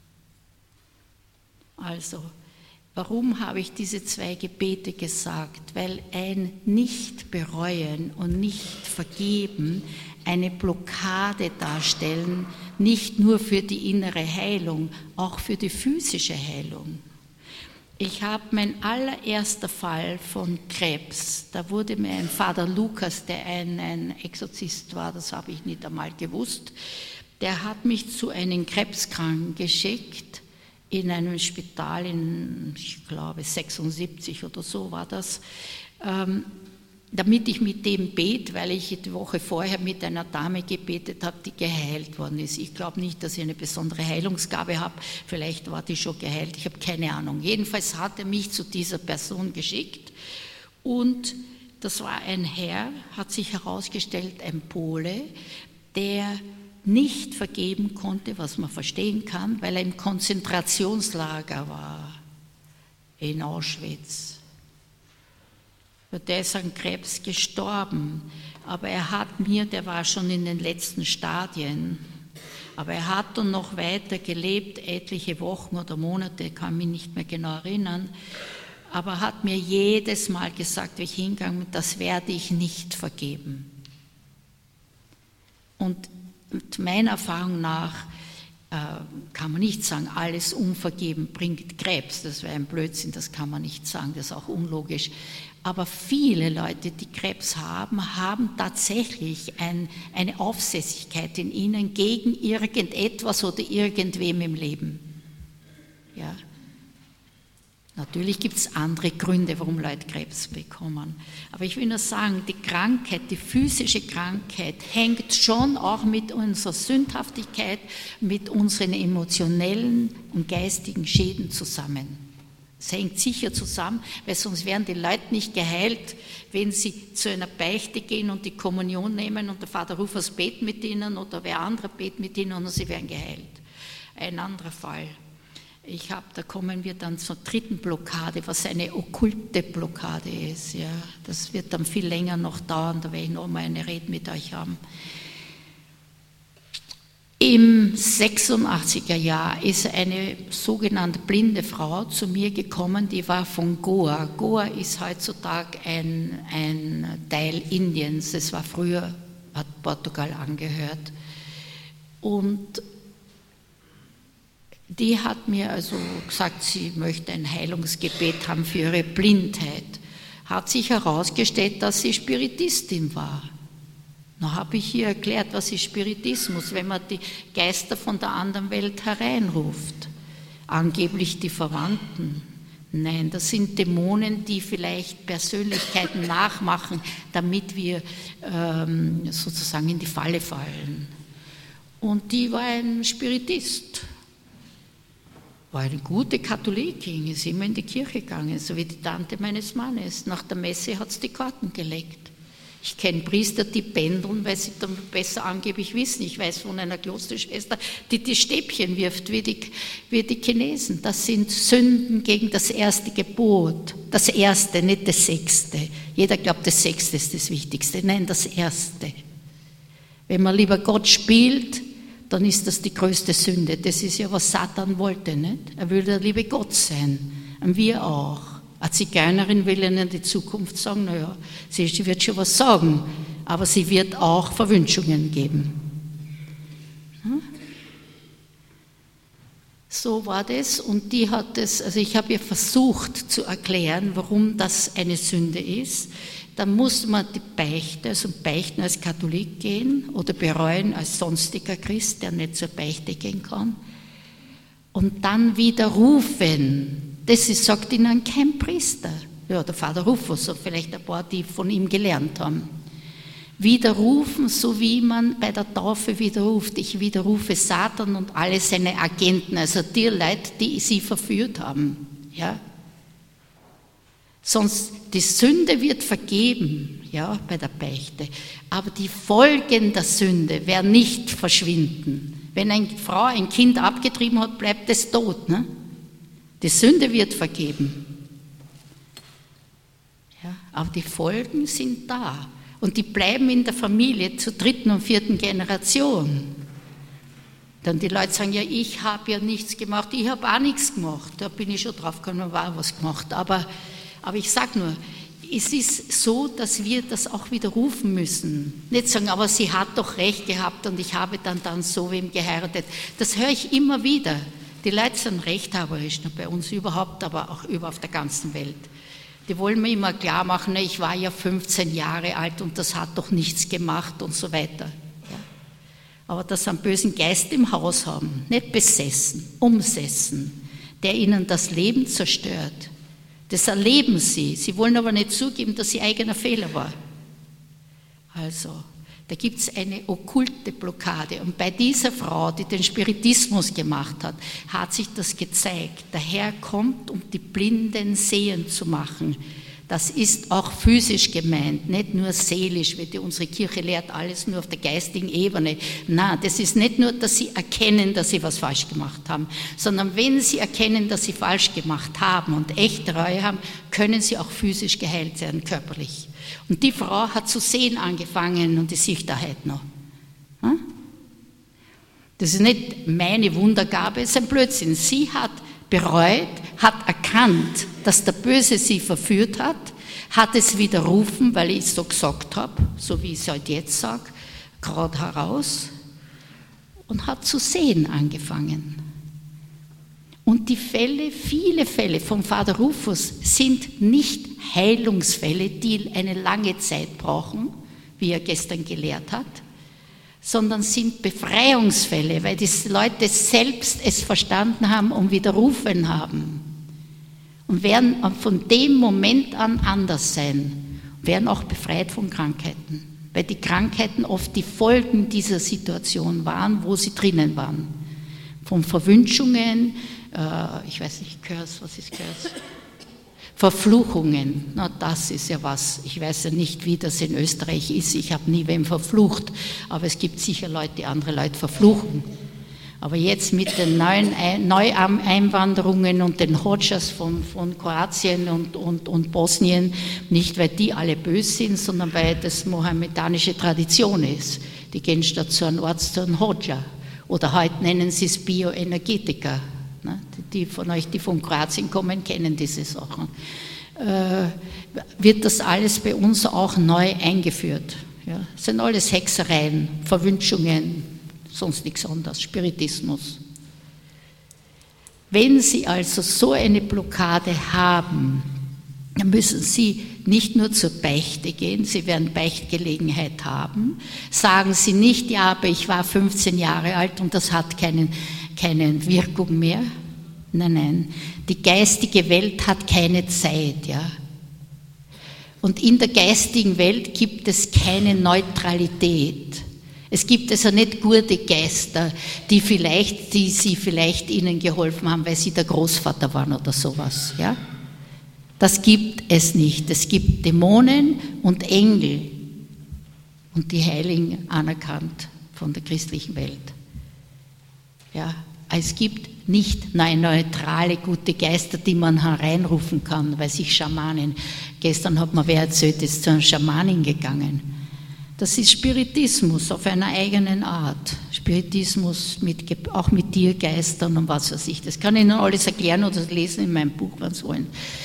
Also, warum habe ich diese 2 Gebete gesagt? Weil ein Nicht-Bereuen und Nicht-Vergeben eine Blockade darstellen, nicht nur für die innere Heilung, auch für die physische Heilung. Ich habe mein allererster Fall von Krebs, da wurde mir ein Vater Lukas, der ein Exorzist war, das habe ich nicht einmal gewusst, der hat mich zu einem Krebskranken geschickt, in einem Spital in, ich glaube, 76 oder so war das, damit ich mit dem bete, weil ich die Woche vorher mit einer Dame gebetet habe, die geheilt worden ist. Ich glaube nicht, dass ich eine besondere Heilungsgabe habe, vielleicht war die schon geheilt, ich habe keine Ahnung. Jedenfalls hat er mich zu dieser Person geschickt und das war ein Herr, hat sich herausgestellt, ein Pole, der nicht vergeben konnte, was man verstehen kann, weil er im Konzentrationslager war, in Auschwitz. Der ist an Krebs gestorben, aber er hat mir, der war schon in den letzten Stadien, Aber er hat dann noch weiter gelebt, etliche Wochen oder Monate, kann mich nicht mehr genau erinnern, aber hat mir jedes Mal gesagt, wie ich hingegangen bin, das werde ich nicht vergeben. Und meiner Erfahrung nach kann man nicht sagen, alles unvergeben bringt Krebs, das wäre ein Blödsinn, das kann man nicht sagen, das ist auch unlogisch. Aber viele Leute, die Krebs haben, haben tatsächlich eine Aufsässigkeit in ihnen gegen irgendetwas oder irgendwem im Leben. Ja. Natürlich gibt es andere Gründe, warum Leute Krebs bekommen. Aber ich will nur sagen, die Krankheit, die physische Krankheit hängt schon auch mit unserer Sündhaftigkeit, mit unseren emotionellen und geistigen Schäden zusammen. Es hängt sicher zusammen, weil sonst wären die Leute nicht geheilt, wenn sie zu einer Beichte gehen und die Kommunion nehmen und der Vater Rufus betet mit ihnen oder wer andere betet mit ihnen und sie werden geheilt. Ein anderer Fall. Da kommen wir dann zur dritten Blockade, was eine okkulte Blockade ist. Ja, das wird dann viel länger noch dauern, da werde ich noch mal eine Rede mit euch haben. Im 86er Jahr ist eine sogenannte blinde Frau zu mir gekommen, die war von Goa. Goa ist heutzutage ein Teil Indiens, das war früher, hat Portugal angehört. Und die hat mir also gesagt, sie möchte ein Heilungsgebet haben für ihre Blindheit. Hat sich herausgestellt, dass sie Spiritistin war. Dann habe ich ihr erklärt, was ist Spiritismus, wenn man die Geister von der anderen Welt hereinruft. Angeblich die Verwandten. Nein, das sind Dämonen, die vielleicht Persönlichkeiten nachmachen, damit wir sozusagen in die Falle fallen. Und die war ein Spiritist. War eine gute Katholikin, ist immer in die Kirche gegangen, so wie die Tante meines Mannes. Nach der Messe hat sie die Karten gelegt. Ich kenne Priester, die pendeln, weil sie dann besser angeblich wissen. Ich weiß von einer Klosterschwester, die Stäbchen wirft, wie die Chinesen. Das sind Sünden gegen das erste Gebot. Das erste, nicht das sechste. Jeder glaubt, das sechste ist das Wichtigste. Nein, das erste. Wenn man lieber Gott spielt, dann ist das die größte Sünde. Das ist ja, was Satan wollte, nicht? Er will der liebe Gott sein. Und wir auch. Eine Zigeunerin will ihnen in die Zukunft sagen, naja, sie wird schon was sagen, aber sie wird auch Verwünschungen geben. So war das und die hat es, also ich habe ihr versucht zu erklären, warum das eine Sünde ist. Dann muss man die Beichte, also beichten als Katholik gehen oder bereuen als sonstiger Christ, der nicht zur Beichte gehen kann. Und dann widerrufen. Das ist, sagt ihnen kein Priester. Ja, der Vater Rufus, oder vielleicht ein paar, die von ihm gelernt haben. Widerrufen, so wie man bei der Taufe widerruft. Ich widerrufe Satan und alle seine Agenten, also die Leute, die sie verführt haben. Ja? Sonst, die Sünde wird vergeben, ja, bei der Beichte. Aber die Folgen der Sünde werden nicht verschwinden. Wenn eine Frau ein Kind abgetrieben hat, bleibt es tot. Ne? Die Sünde wird vergeben. Ja, aber die Folgen sind da. Und die bleiben in der Familie zur dritten und vierten Generation. Dann die Leute sagen, ja, ich habe ja nichts gemacht, ich habe auch nichts gemacht. Da bin ich schon drauf gekommen, war was gemacht. Aber ich sage nur, es ist so, dass wir das auch widerrufen müssen. Nicht sagen, aber sie hat doch recht gehabt und ich habe dann so wem geheiratet. Das höre ich immer wieder. Die Leute sind rechthaberisch, nicht bei uns überhaupt, aber auch auf der ganzen Welt. Die wollen mir immer klar machen, ich war ja 15 Jahre alt und das hat doch nichts gemacht und so weiter. Ja. Aber dass sie einen bösen Geist im Haus haben, nicht besessen, umsessen, der ihnen das Leben zerstört. Das erleben sie. Sie wollen aber nicht zugeben, dass ihr eigener Fehler war. Also, da gibt es eine okkulte Blockade. Und bei dieser Frau, die den Spiritismus gemacht hat, hat sich das gezeigt. Der Herr kommt, um die Blinden sehend zu machen. Das ist auch physisch gemeint, nicht nur seelisch, wie unsere Kirche lehrt, alles nur auf der geistigen Ebene. Nein, das ist nicht nur, dass sie erkennen, dass sie was falsch gemacht haben, sondern wenn sie erkennen, dass sie falsch gemacht haben und echte Reue haben, können sie auch physisch geheilt werden, körperlich. Und die Frau hat zu sehen angefangen und die sieht da heute noch. Das ist nicht meine Wundergabe, es ist ein Blödsinn. Sie hat bereut, hat erkannt, dass der Böse sie verführt hat es widerrufen, weil ich es so gesagt habe, so wie ich es halt jetzt sage, gerade heraus, und hat zu sehen angefangen. Und die Fälle, viele Fälle vom Vater Rufus sind nicht Heilungsfälle, die eine lange Zeit brauchen, wie er gestern gelehrt hat, sondern sind Befreiungsfälle, weil die Leute selbst es verstanden haben und widerrufen haben. Und werden von dem Moment an anders sein, werden auch befreit von Krankheiten, weil die Krankheiten oft die Folgen dieser Situation waren, wo sie drinnen waren. Von Verwünschungen, ich weiß nicht, Curse, was ist Curse? Verfluchungen, na das ist ja was. Ich weiß ja nicht, wie das in Österreich ist, ich habe nie wem verflucht, aber es gibt sicher Leute, die andere Leute verfluchen. Aber jetzt mit den Neueinwanderungen und den Hodjas von Kroatien und Bosnien, nicht weil die alle böse sind, sondern weil das mohammedanische Tradition ist. Die gehen statt zu einem Arzt zu einem Hodja. Oder heute nennen sie es Bioenergetiker. Die von euch, die von Kroatien kommen, kennen diese Sachen. Wird das alles bei uns auch neu eingeführt. Ja, das sind alles Hexereien, Verwünschungen, sonst nichts anderes, Spiritismus. Wenn Sie also so eine Blockade haben, dann müssen Sie nicht nur zur Beichte gehen, Sie werden Beichtgelegenheit haben. Sagen Sie nicht, ja, aber ich war 15 Jahre alt und das hat keine Wirkung mehr. Nein, nein, die geistige Welt hat keine Zeit, ja. Und in der geistigen Welt gibt es keine Neutralität. Es gibt also nicht gute Geister, die sie vielleicht ihnen geholfen haben, weil sie der Großvater waren oder sowas. Ja? Das gibt es nicht. Es gibt Dämonen und Engel und die Heiligen anerkannt von der christlichen Welt. Ja? Es gibt nicht neutrale, gute Geister, die man hereinrufen kann, weil sich Schamanen, gestern hat mir wer erzählt, ist zu einer Schamanin gegangen. Das ist Spiritismus auf einer eigenen Art. Spiritismus auch mit Tiergeistern und was weiß ich. Das kann ich Ihnen alles erklären oder lesen in meinem Buch, wenn Sie wollen.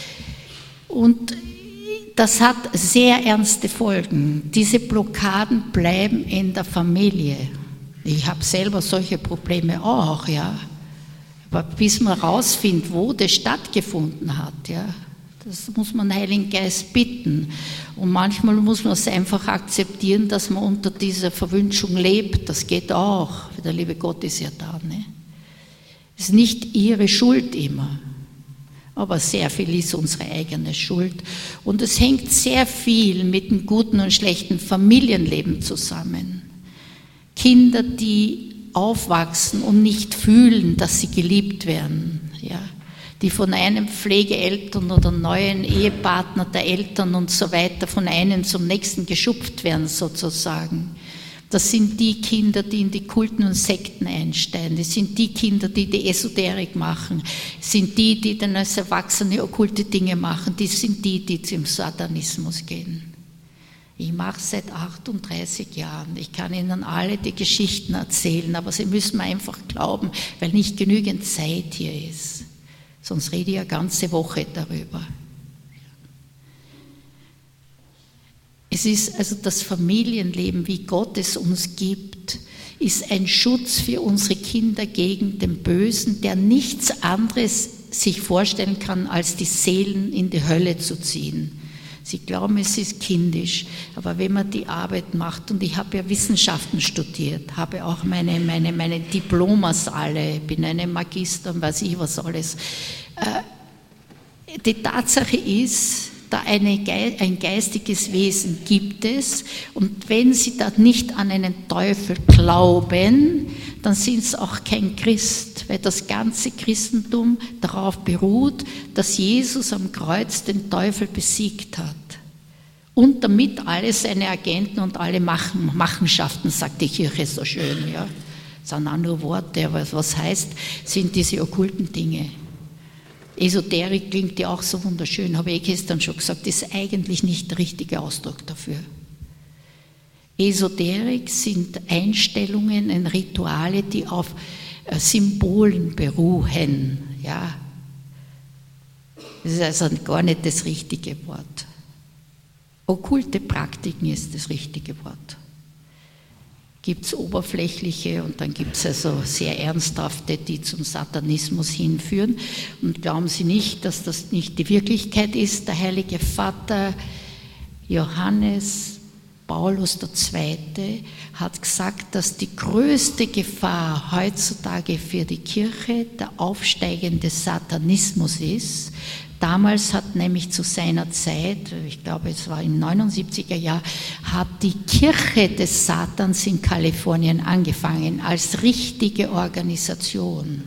Und das hat sehr ernste Folgen. Diese Blockaden bleiben in der Familie. Ich habe selber solche Probleme auch, ja. Aber bis man rausfindet, wo das stattgefunden hat, ja. Das muss man den Heiligen Geist bitten. Und manchmal muss man es einfach akzeptieren, dass man unter dieser Verwünschung lebt. Das geht auch, weil der liebe Gott ist ja da. Ne? Es ist nicht ihre Schuld immer, aber sehr viel ist unsere eigene Schuld. Und es hängt sehr viel mit dem guten und schlechten Familienleben zusammen. Kinder, die aufwachsen und nicht fühlen, dass sie geliebt werden, ja. Die von einem Pflegeeltern oder neuen Ehepartner der Eltern und so weiter von einem zum nächsten geschupft werden sozusagen. Das sind die Kinder, die in die Kulten und Sekten einsteigen. Das sind die Kinder, die die Esoterik machen. Das sind die dann als Erwachsene okkulte Dinge machen. Das sind die zum Satanismus gehen. Ich mache es seit 38 Jahren. Ich kann Ihnen alle die Geschichten erzählen, aber Sie müssen mir einfach glauben, weil nicht genügend Zeit hier ist. Sonst rede ich eine ganze Woche darüber. Es ist also das Familienleben, wie Gott es uns gibt, ist ein Schutz für unsere Kinder gegen den Bösen, der nichts anderes sich vorstellen kann, als die Seelen in die Hölle zu ziehen. Sie glauben, es ist kindisch, aber wenn man die Arbeit macht, und ich habe ja Wissenschaften studiert, habe auch meine Diplomas alle, bin eine Magister und weiß ich was alles. Die Tatsache ist, da ein geistiges Wesen gibt es, und wenn Sie da nicht an einen Teufel glauben, dann sind Sie auch kein Christ, weil das ganze Christentum darauf beruht, dass Jesus am Kreuz den Teufel besiegt hat. Und damit alle seine Agenten und alle Machenschaften, sagt die Kirche so schön, ja, das sind auch nur Worte, aber was heißt, sind diese okkulten Dinge. Esoterik klingt ja auch so wunderschön, habe ich gestern schon gesagt, ist eigentlich nicht der richtige Ausdruck dafür. Esoterik sind Einstellungen und Rituale, die auf Symbolen beruhen. Ja. Das ist also gar nicht das richtige Wort. Okkulte Praktiken ist das richtige Wort. Gibt es oberflächliche und dann gibt es also sehr ernsthafte, die zum Satanismus hinführen. Und glauben Sie nicht, dass das nicht die Wirklichkeit ist. Der Heilige Vater Johannes Paulus II. Hat gesagt, dass die größte Gefahr heutzutage für die Kirche der aufsteigende Satanismus ist. Damals hat nämlich zu seiner Zeit, ich glaube es war im 79er Jahr, hat die Kirche des Satans in Kalifornien angefangen als richtige Organisation.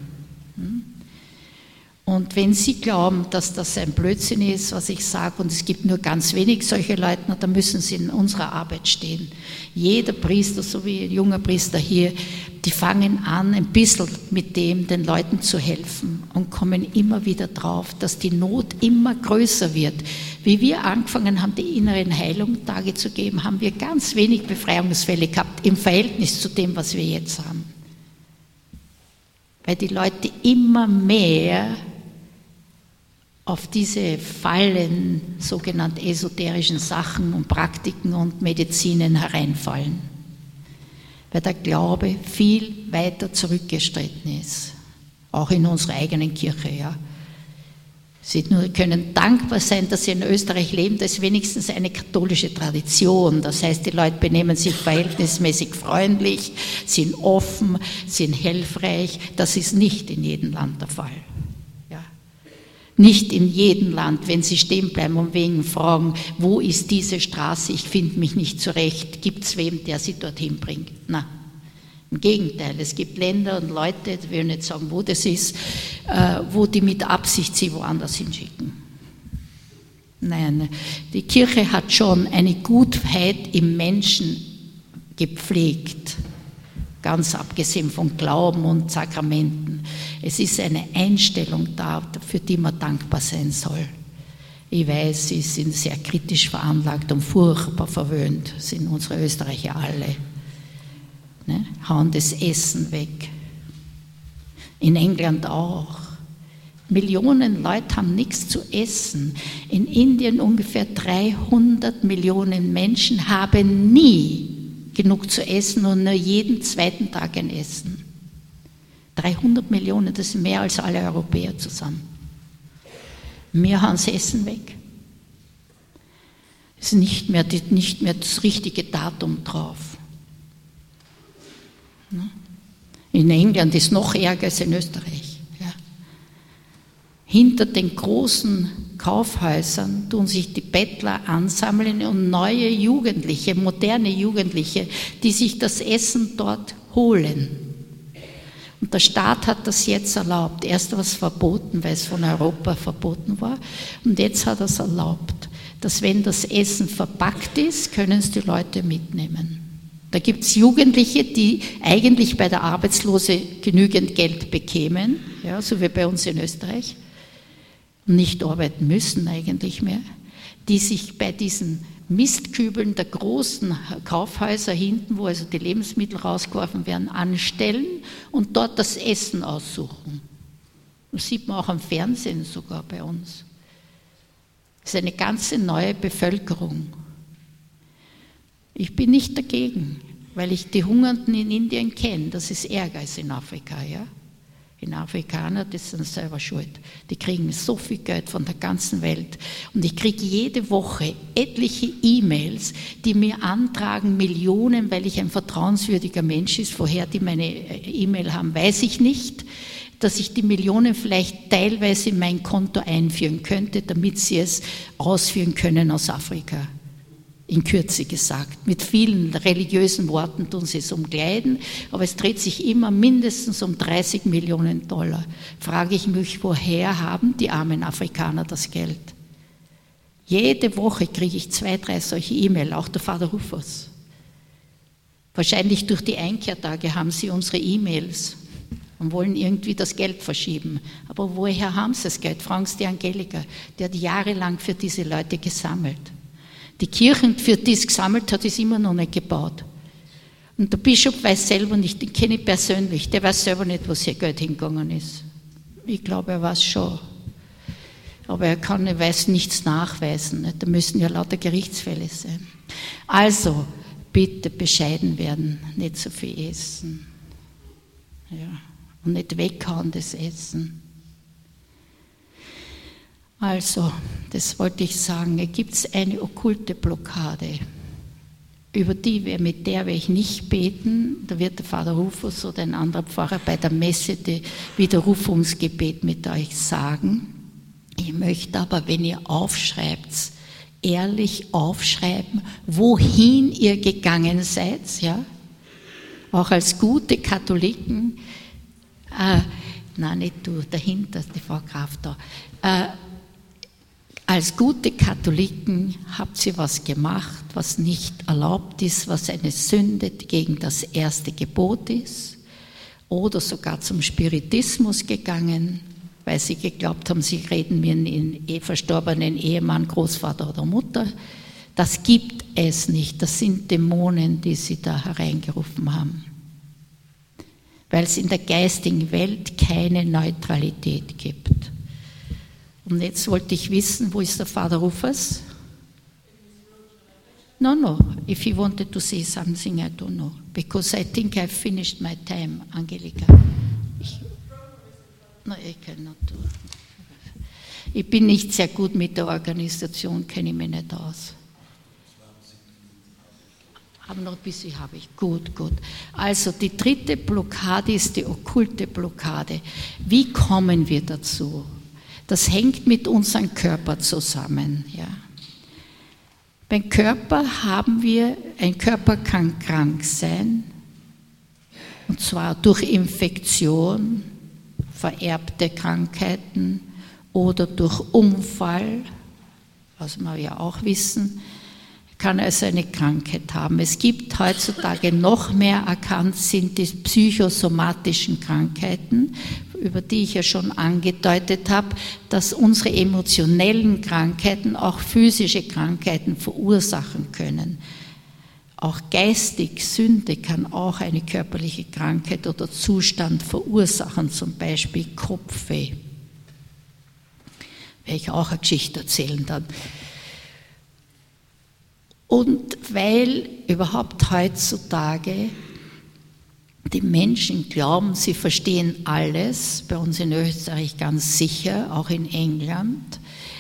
Und wenn Sie glauben, dass das ein Blödsinn ist, was ich sage, und es gibt nur ganz wenig solche Leute, dann müssen Sie in unserer Arbeit stehen. Jeder Priester, so wie ein junger Priester hier, die fangen an, ein bisschen mit dem den Leuten zu helfen und kommen immer wieder drauf, dass die Not immer größer wird. Wie wir angefangen haben, die inneren Heilungstage zu geben, haben wir ganz wenig Befreiungsfälle gehabt im Verhältnis zu dem, was wir jetzt haben. Weil die Leute immer mehr auf diese Fallen, sogenannten esoterischen Sachen und Praktiken und Medizinen hereinfallen. Weil der Glaube viel weiter zurückgestritten ist. Auch in unserer eigenen Kirche, ja. Sie können dankbar sein, dass Sie in Österreich leben, das ist wenigstens eine katholische Tradition. Das heißt, die Leute benehmen sich verhältnismäßig freundlich, sind offen, sind hilfreich. Das ist nicht in jedem Land der Fall. Ja. Nicht in jedem Land, wenn Sie stehen bleiben und wegen fragen, wo ist diese Straße, ich finde mich nicht zurecht, gibt es wem, der Sie dorthin bringt? Nein. Im Gegenteil, es gibt Länder und Leute, ich will nicht sagen, wo das ist, wo die mit Absicht sie woanders hinschicken. Nein, die Kirche hat schon eine Gutheit im Menschen gepflegt, ganz abgesehen von Glauben und Sakramenten. Es ist eine Einstellung da, für die man dankbar sein soll. Ich weiß, Sie sind sehr kritisch veranlagt und furchtbar verwöhnt, sind unsere Österreicher alle. Ne, hauen das Essen weg. In England auch. Millionen Leute haben nichts zu essen. In Indien ungefähr 300 Millionen Menschen haben nie genug zu essen und nur jeden zweiten Tag ein Essen. 300 Millionen, das sind mehr als alle Europäer zusammen. Wir hauen das Essen weg. Es ist nicht mehr das richtige Datum drauf. In England ist es noch ärger als in Österreich. Ja. Hinter den großen Kaufhäusern tun sich die Bettler ansammeln und neue Jugendliche, moderne Jugendliche, die sich das Essen dort holen. Und der Staat hat das jetzt erlaubt. Erst war es verboten, weil es von Europa verboten war. Und jetzt hat er es erlaubt, dass wenn das Essen verpackt ist, können es die Leute mitnehmen. Da gibt es Jugendliche, die eigentlich bei der Arbeitslose genügend Geld bekämen, ja, so wie bei uns in Österreich, und nicht arbeiten müssen eigentlich mehr, die sich bei diesen Mistkübeln der großen Kaufhäuser hinten, wo also die Lebensmittel rausgeworfen werden, anstellen und dort das Essen aussuchen. Das sieht man auch am Fernsehen sogar bei uns. Das ist eine ganze neue Bevölkerung. Ich bin nicht dagegen, weil ich die Hungernden in Indien kenne. Das ist ärger als in Afrika. Ja? In Afrikaner, das sind selber schuld. Die kriegen so viel Geld von der ganzen Welt. Und ich kriege jede Woche etliche E-Mails, die mir antragen Millionen, weil ich ein vertrauenswürdiger Mensch ist. Woher die meine E-Mail haben, weiß ich nicht. Dass ich die Millionen vielleicht teilweise in mein Konto einführen könnte, damit sie es ausführen können aus Afrika. In Kürze gesagt. Mit vielen religiösen Worten tun sie es umkleiden, aber es dreht sich immer mindestens um 30 Millionen $. Frage ich mich, woher haben die armen Afrikaner das Geld? Jede Woche kriege ich 2, 3 solche E-Mails, auch der Vater Rufus. Wahrscheinlich durch die Einkehrtage haben sie unsere E-Mails und wollen irgendwie das Geld verschieben. Aber woher haben sie das Geld? Fragen Sie die Angelika, die hat jahrelang für diese Leute gesammelt. Die Kirche, für die es gesammelt hat, ist immer noch nicht gebaut. Und der Bischof weiß selber nicht, den kenne ich persönlich, der weiß selber nicht, wo sein Geld hingegangen ist. Ich glaube, er weiß schon. Aber er weiß nichts nachweisen. Nicht? Da müssen ja lauter Gerichtsfälle sein. Also, bitte bescheiden werden, nicht so viel essen. Ja. Und nicht weghauen, das Essen. Also, das wollte ich sagen. Gibt es eine okkulte Blockade, mit der werde ich nicht beten. Da wird der Vater Rufus oder ein anderer Pfarrer bei der Messe das Widerrufungsgebet mit euch sagen. Ich möchte aber, wenn ihr aufschreibt, ehrlich aufschreiben, wohin ihr gegangen seid, ja? Auch als gute Katholiken, nein, nicht du, dahinter, die Frau Graf da, als gute Katholiken habt ihr was gemacht, was nicht erlaubt ist, was eine Sünde gegen das erste Gebot ist, oder sogar zum Spiritismus gegangen, weil sie geglaubt haben, sie reden mit einem verstorbenen Ehemann, Großvater oder Mutter. Das gibt es nicht, das sind Dämonen, die sie da hereingerufen haben. Weil es in der geistigen Welt keine Neutralität gibt. Und jetzt wollte ich wissen, wo ist der Vater Rufus? No. If you wanted to say something, I don't know. Because I think I've finished my time, Angelika. I cannot do. Ich bin nicht sehr gut mit der Organisation, kenne ich mich nicht aus. Aber noch ein bisschen habe ich. Gut. Also die dritte Blockade ist die okkulte Blockade. Wie kommen wir dazu? Das hängt mit unserem Körper zusammen. Ja. Beim Körper ein Körper kann krank sein, und zwar durch Infektion, vererbte Krankheiten oder durch Unfall, was wir ja auch wissen, kann also eine Krankheit haben. Es gibt heutzutage noch mehr erkannt, sind die psychosomatischen Krankheiten, über die ich ja schon angedeutet habe, dass unsere emotionellen Krankheiten auch physische Krankheiten verursachen können. Auch geistig, Sünde kann auch eine körperliche Krankheit oder Zustand verursachen, zum Beispiel Kopfweh. Werde ich auch eine Geschichte erzählen dann. Und weil überhaupt heutzutage die Menschen glauben, sie verstehen alles, bei uns in Österreich ganz sicher, auch in England,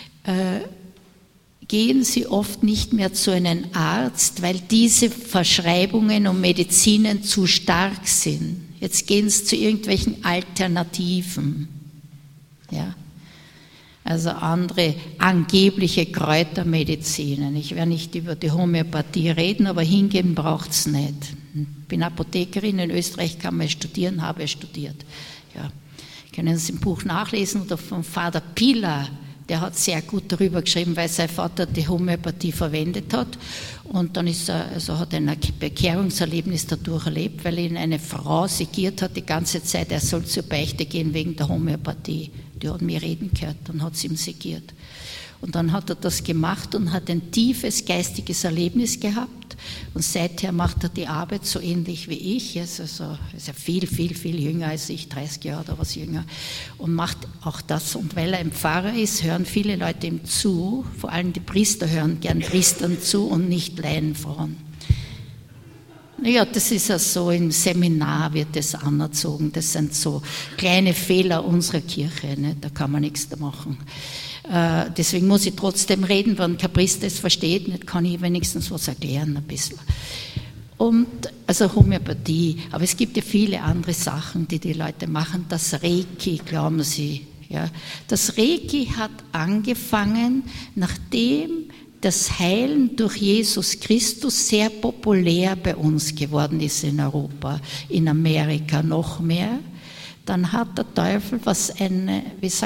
gehen sie oft nicht mehr zu einem Arzt, weil diese Verschreibungen und Medizinen zu stark sind. Jetzt gehen sie zu irgendwelchen Alternativen. Ja? Also andere angebliche Kräutermedizinen. Ich werde nicht über die Homöopathie reden, aber hingehen braucht es nicht. Ich bin Apothekerin, in Österreich kann man studieren, habe studiert. Ja. Können Sie im Buch nachlesen oder vom Vater Pila, der hat sehr gut darüber geschrieben, weil sein Vater die Homöopathie verwendet hat. Und dann hat er ein Bekehrungserlebnis dadurch erlebt, weil ihn eine Frau segiert hat die ganze Zeit, er soll zur Beichte gehen wegen der Homöopathie. Die hat mir reden gehört, dann hat sie ihm segiert. Und dann hat er das gemacht und hat ein tiefes geistiges Erlebnis gehabt. Und seither macht er die Arbeit so ähnlich wie ich. Er ist ja viel jünger als ich, 30 Jahre oder was jünger. Und macht auch das. Und weil er ein Pfarrer ist, hören viele Leute ihm zu. Vor allem die Priester hören gern Priestern zu und nicht Laienfrauen. Ja, das ist ja so, im Seminar wird das anerzogen. Das sind so kleine Fehler unserer Kirche, ne? Da kann man nichts machen. Deswegen muss ich trotzdem reden, wenn kein Priester es versteht, nicht kann ich wenigstens was erklären ein bisschen. Und also Homöopathie, aber es gibt ja viele andere Sachen, die Leute machen. Das Reiki, glauben sie. Ja. Das Reiki hat angefangen, nachdem das Heilen durch Jesus Christus sehr populär bei uns geworden ist in Europa, in Amerika noch mehr. Dann hat der Teufel eine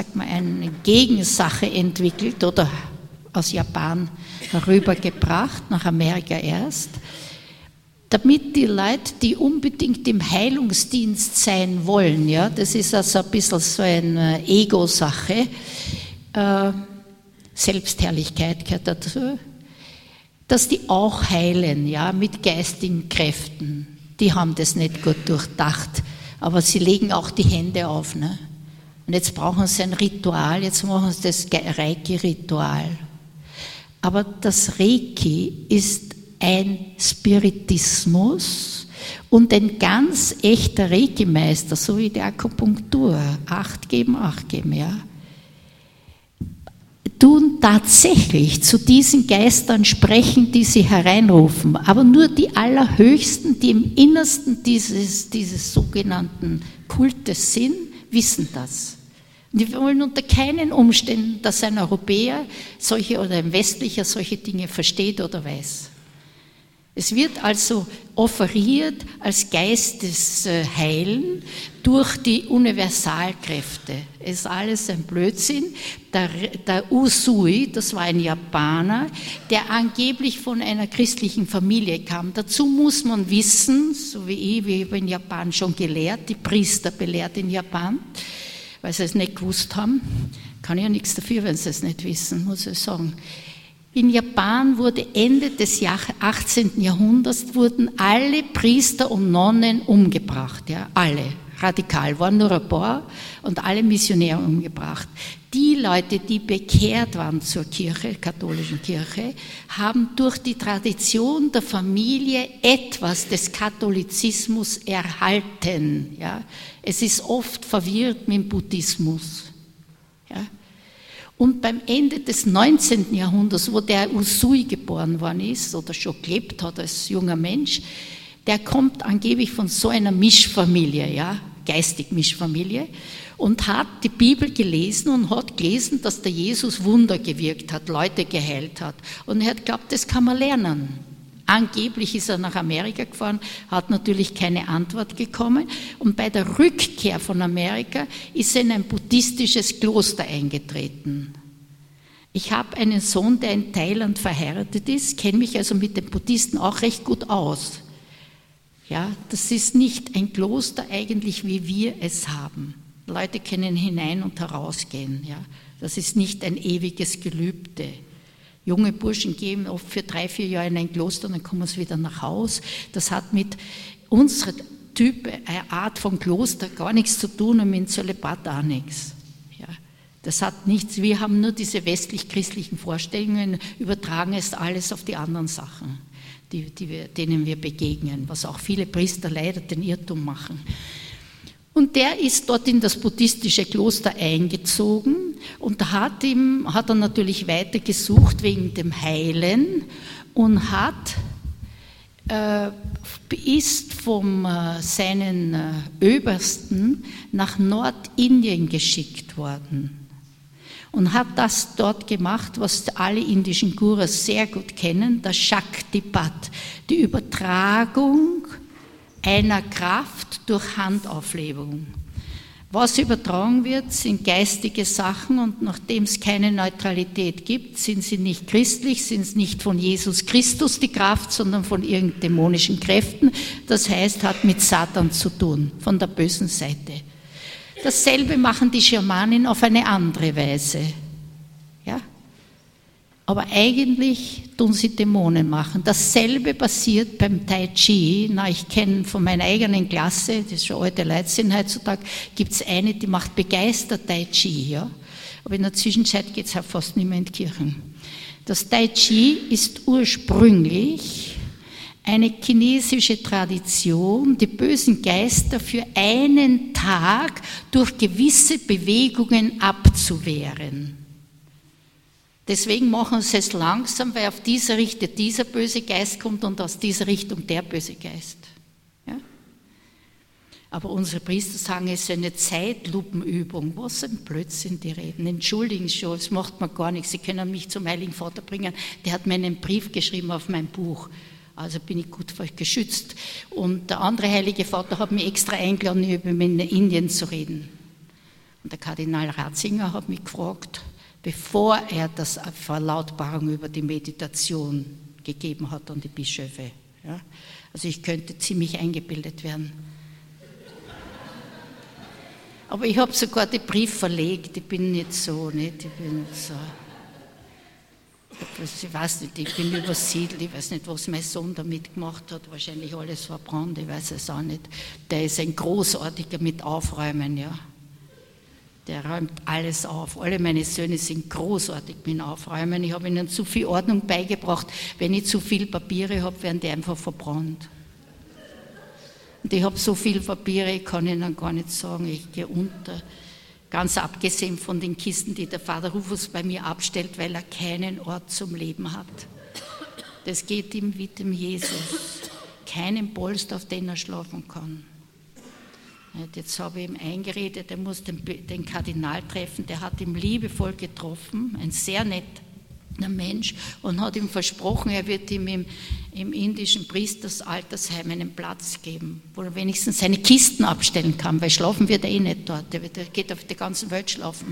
Gegensache entwickelt oder aus Japan herübergebracht, nach Amerika erst, damit die Leute, die unbedingt im Heilungsdienst sein wollen, ja, das ist also ein bisschen so eine Ego-Sache, Selbstherrlichkeit gehört dazu, dass die auch heilen, ja, mit geistigen Kräften. Die haben das nicht gut durchdacht, aber sie legen auch die Hände auf. Ne? Und jetzt brauchen sie ein Ritual, jetzt machen sie das Reiki-Ritual. Aber das Reiki ist ein Spiritismus und ein ganz echter Reiki-Meister, so wie die Akupunktur, 8 geben, ja, tun tatsächlich zu diesen Geistern sprechen, die sie hereinrufen, aber nur die Allerhöchsten, die im Innersten dieses sogenannten Kultes sind, wissen das. Und die wollen unter keinen Umständen, dass ein Europäer solche oder ein Westlicher solche Dinge versteht oder weiß. Es wird also offeriert als Geistesheilen durch die Universalkräfte. Es ist alles ein Blödsinn. Der Usui, das war ein Japaner, der angeblich von einer christlichen Familie kam. Dazu muss man wissen, so wie ich habe in Japan schon gelehrt, die Priester belehrt in Japan, weil sie es nicht gewusst haben. Kann ja nichts dafür, wenn sie es nicht wissen, muss ich sagen. In Japan wurde Ende des 18. Jahrhunderts wurden alle Priester und Nonnen umgebracht, ja, alle, radikal, waren nur ein paar und alle Missionäre umgebracht. Die Leute, die bekehrt waren zur Kirche, katholischen Kirche, haben durch die Tradition der Familie etwas des Katholizismus erhalten. Ja. Es ist oft verwirrt mit dem Buddhismus. Ja. Und beim Ende des 19. Jahrhunderts, wo der Usui geboren worden ist oder schon gelebt hat als junger Mensch, der kommt angeblich von so einer Mischfamilie, ja, geistig Mischfamilie, und hat die Bibel gelesen und hat gelesen, dass der Jesus Wunder gewirkt hat, Leute geheilt hat. Und er hat geglaubt, das kann man lernen. Angeblich ist er nach Amerika gefahren, hat natürlich keine Antwort bekommen. Und bei der Rückkehr von Amerika ist er in ein buddhistisches Kloster eingetreten. Ich habe einen Sohn, der in Thailand verheiratet ist, kenne mich also mit den Buddhisten auch recht gut aus. Ja, das ist nicht ein Kloster eigentlich, wie wir es haben. Leute können hinein und herausgehen. Ja. Das ist nicht ein ewiges Gelübde. Junge Burschen gehen oft für 3-4 Jahre in ein Kloster und dann kommen sie wieder nach Haus. Das hat mit unserer Art von Kloster gar nichts zu tun und mit dem Zölibat auch nichts. Ja, das hat nichts, wir haben nur diese westlich-christlichen Vorstellungen, übertragen es alles auf die anderen Sachen, denen wir begegnen, was auch viele Priester leider den Irrtum machen. Und der ist dort in das buddhistische Kloster eingezogen und hat er natürlich weiter gesucht wegen dem Heilen und ist von seinen Obersten nach Nordindien geschickt worden und hat das dort gemacht, was alle indischen Gurus sehr gut kennen, das Shaktipat, die Übertragung einer Kraft durch Handauflegung. Was übertragen wird, sind geistige Sachen und nachdem es keine Neutralität gibt, sind sie nicht christlich, sind es nicht von Jesus Christus die Kraft, sondern von irgendeinen dämonischen Kräften. Das heißt, hat mit Satan zu tun, von der bösen Seite. Dasselbe machen die Schamanen auf eine andere Weise. Ja? Aber eigentlich tun sie Dämonen machen. Dasselbe passiert beim Tai Chi. Ich kenne von meiner eigenen Klasse, das ist schon alte Leute sind heutzutage, gibt es eine, die macht begeistert Tai Chi. Ja? Aber in der Zwischenzeit geht es ja fast nicht mehr in die Kirchen. Das Tai Chi ist ursprünglich eine chinesische Tradition, die bösen Geister für einen Tag durch gewisse Bewegungen abzuwehren. Deswegen machen sie es langsam, weil auf dieser Richtung dieser böse Geist kommt und aus dieser Richtung der böse Geist. Ja? Aber unsere Priester sagen, es ist eine Zeitlupenübung. Was ein Blödsinn, die reden. Entschuldigen Sie schon, es macht mir gar nichts. Sie können mich zum Heiligen Vater bringen. Der hat mir einen Brief geschrieben auf mein Buch. Also bin ich gut geschützt. Und der andere Heilige Vater hat mich extra eingeladen, über Indien zu reden. Und der Kardinal Ratzinger hat mich gefragt, bevor er das Verlautbarung über die Meditation gegeben hat an die Bischöfe. Ja? Also ich könnte ziemlich eingebildet werden. Aber ich habe sogar den Brief verlegt, ich bin nicht so, nicht? Ich bin nicht so. Ich weiß nicht, ich bin übersiedelt, ich weiß nicht, was mein Sohn da mitgemacht hat, wahrscheinlich alles verbrannt, ich weiß es auch nicht. Der ist ein Großartiger mit Aufräumen, ja. Der räumt alles auf. Alle meine Söhne sind großartig mit Aufräumen. Ich habe ihnen zu viel Ordnung beigebracht. Wenn ich zu viel Papiere habe, werden die einfach verbrannt. Und ich habe so viele Papiere, ich kann Ihnen gar nicht sagen, ich gehe unter. Ganz abgesehen von den Kisten, die der Vater Rufus bei mir abstellt, weil er keinen Ort zum Leben hat. Das geht ihm wie dem Jesus. Keinen Polster, auf den er schlafen kann. Jetzt habe ich ihm eingeredet, er muss den Kardinal treffen, der hat ihn liebevoll getroffen, ein sehr netter Mensch, und hat ihm versprochen, er wird ihm im indischen Priestersaltersheim einen Platz geben, wo er wenigstens seine Kisten abstellen kann, weil schlafen wird er eh nicht dort, der geht auf der ganzen Welt schlafen.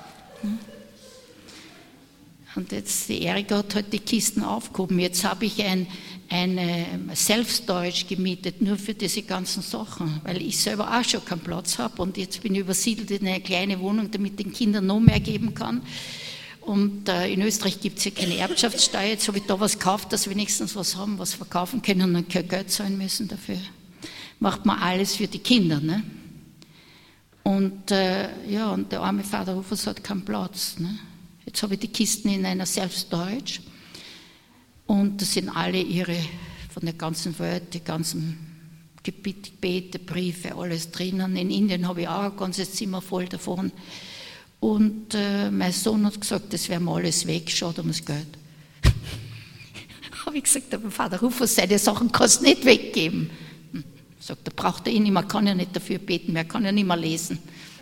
Und jetzt, die Erika hat halt die Kisten aufgehoben. Jetzt habe ich eine Self-Storage gemietet, nur für diese ganzen Sachen, weil ich selber auch schon keinen Platz habe und jetzt bin ich übersiedelt in eine kleine Wohnung, damit den Kindern noch mehr geben kann. Und in Österreich gibt es ja keine Erbschaftssteuer. Jetzt habe ich da was gekauft, dass wir wenigstens was haben, was verkaufen können und kein Geld zahlen müssen dafür. Macht man alles für die Kinder, ne? Und und der arme Vater Rufus hat keinen Platz, ne? Jetzt habe ich die Kisten in einer Self-Storage und das sind alle ihre, von der ganzen Welt, die ganzen Gebete, Briefe, alles drinnen. In Indien habe ich auch ein ganzes Zimmer voll davon. Und mein Sohn hat gesagt, das werden wir alles weg, schaut um das Geld. Habe ich gesagt, aber Vater Rufus, seine Sachen kannst du nicht weggeben. Sagt, da braucht er ihn nicht mehr, kann ja nicht dafür beten mehr, kann ja nicht mehr lesen.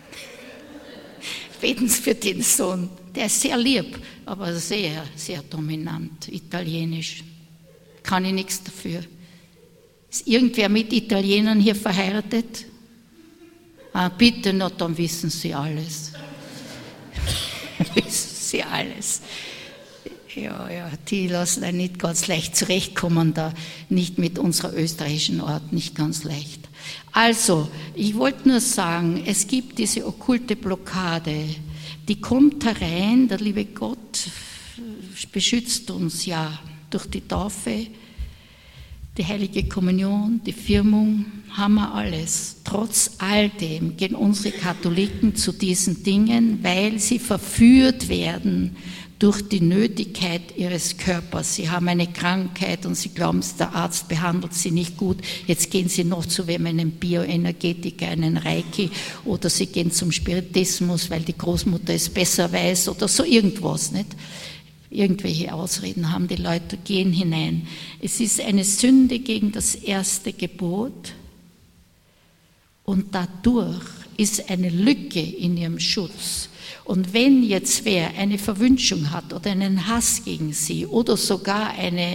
Beten Sie für den Sohn. Der ist sehr lieb, aber sehr, sehr dominant, italienisch. Kann ich nichts dafür. Ist irgendwer mit Italienern hier verheiratet? Ah, bitte, na, dann wissen Sie alles. Wissen Sie alles. Ja, die lassen einen nicht ganz leicht zurechtkommen da, nicht mit unserer österreichischen Art, nicht ganz leicht. Also, ich wollte nur sagen, es gibt diese okkulte Blockade, die kommt herein, der liebe Gott beschützt uns ja durch die Taufe, die heilige Kommunion, die Firmung, haben wir alles. Trotz all dem gehen unsere Katholiken zu diesen Dingen, weil sie verführt werden durch die Nötigkeit ihres Körpers. Sie haben eine Krankheit und sie glauben, der Arzt behandelt sie nicht gut. Jetzt gehen sie noch zu einem Bioenergetiker, einen Reiki, oder sie gehen zum Spiritismus, weil die Großmutter es besser weiß oder so irgendwas, nicht? Irgendwelche Ausreden haben die Leute, gehen hinein. Es ist eine Sünde gegen das erste Gebot und dadurch ist eine Lücke in ihrem Schutz. Und wenn jetzt wer eine Verwünschung hat oder einen Hass gegen sie oder sogar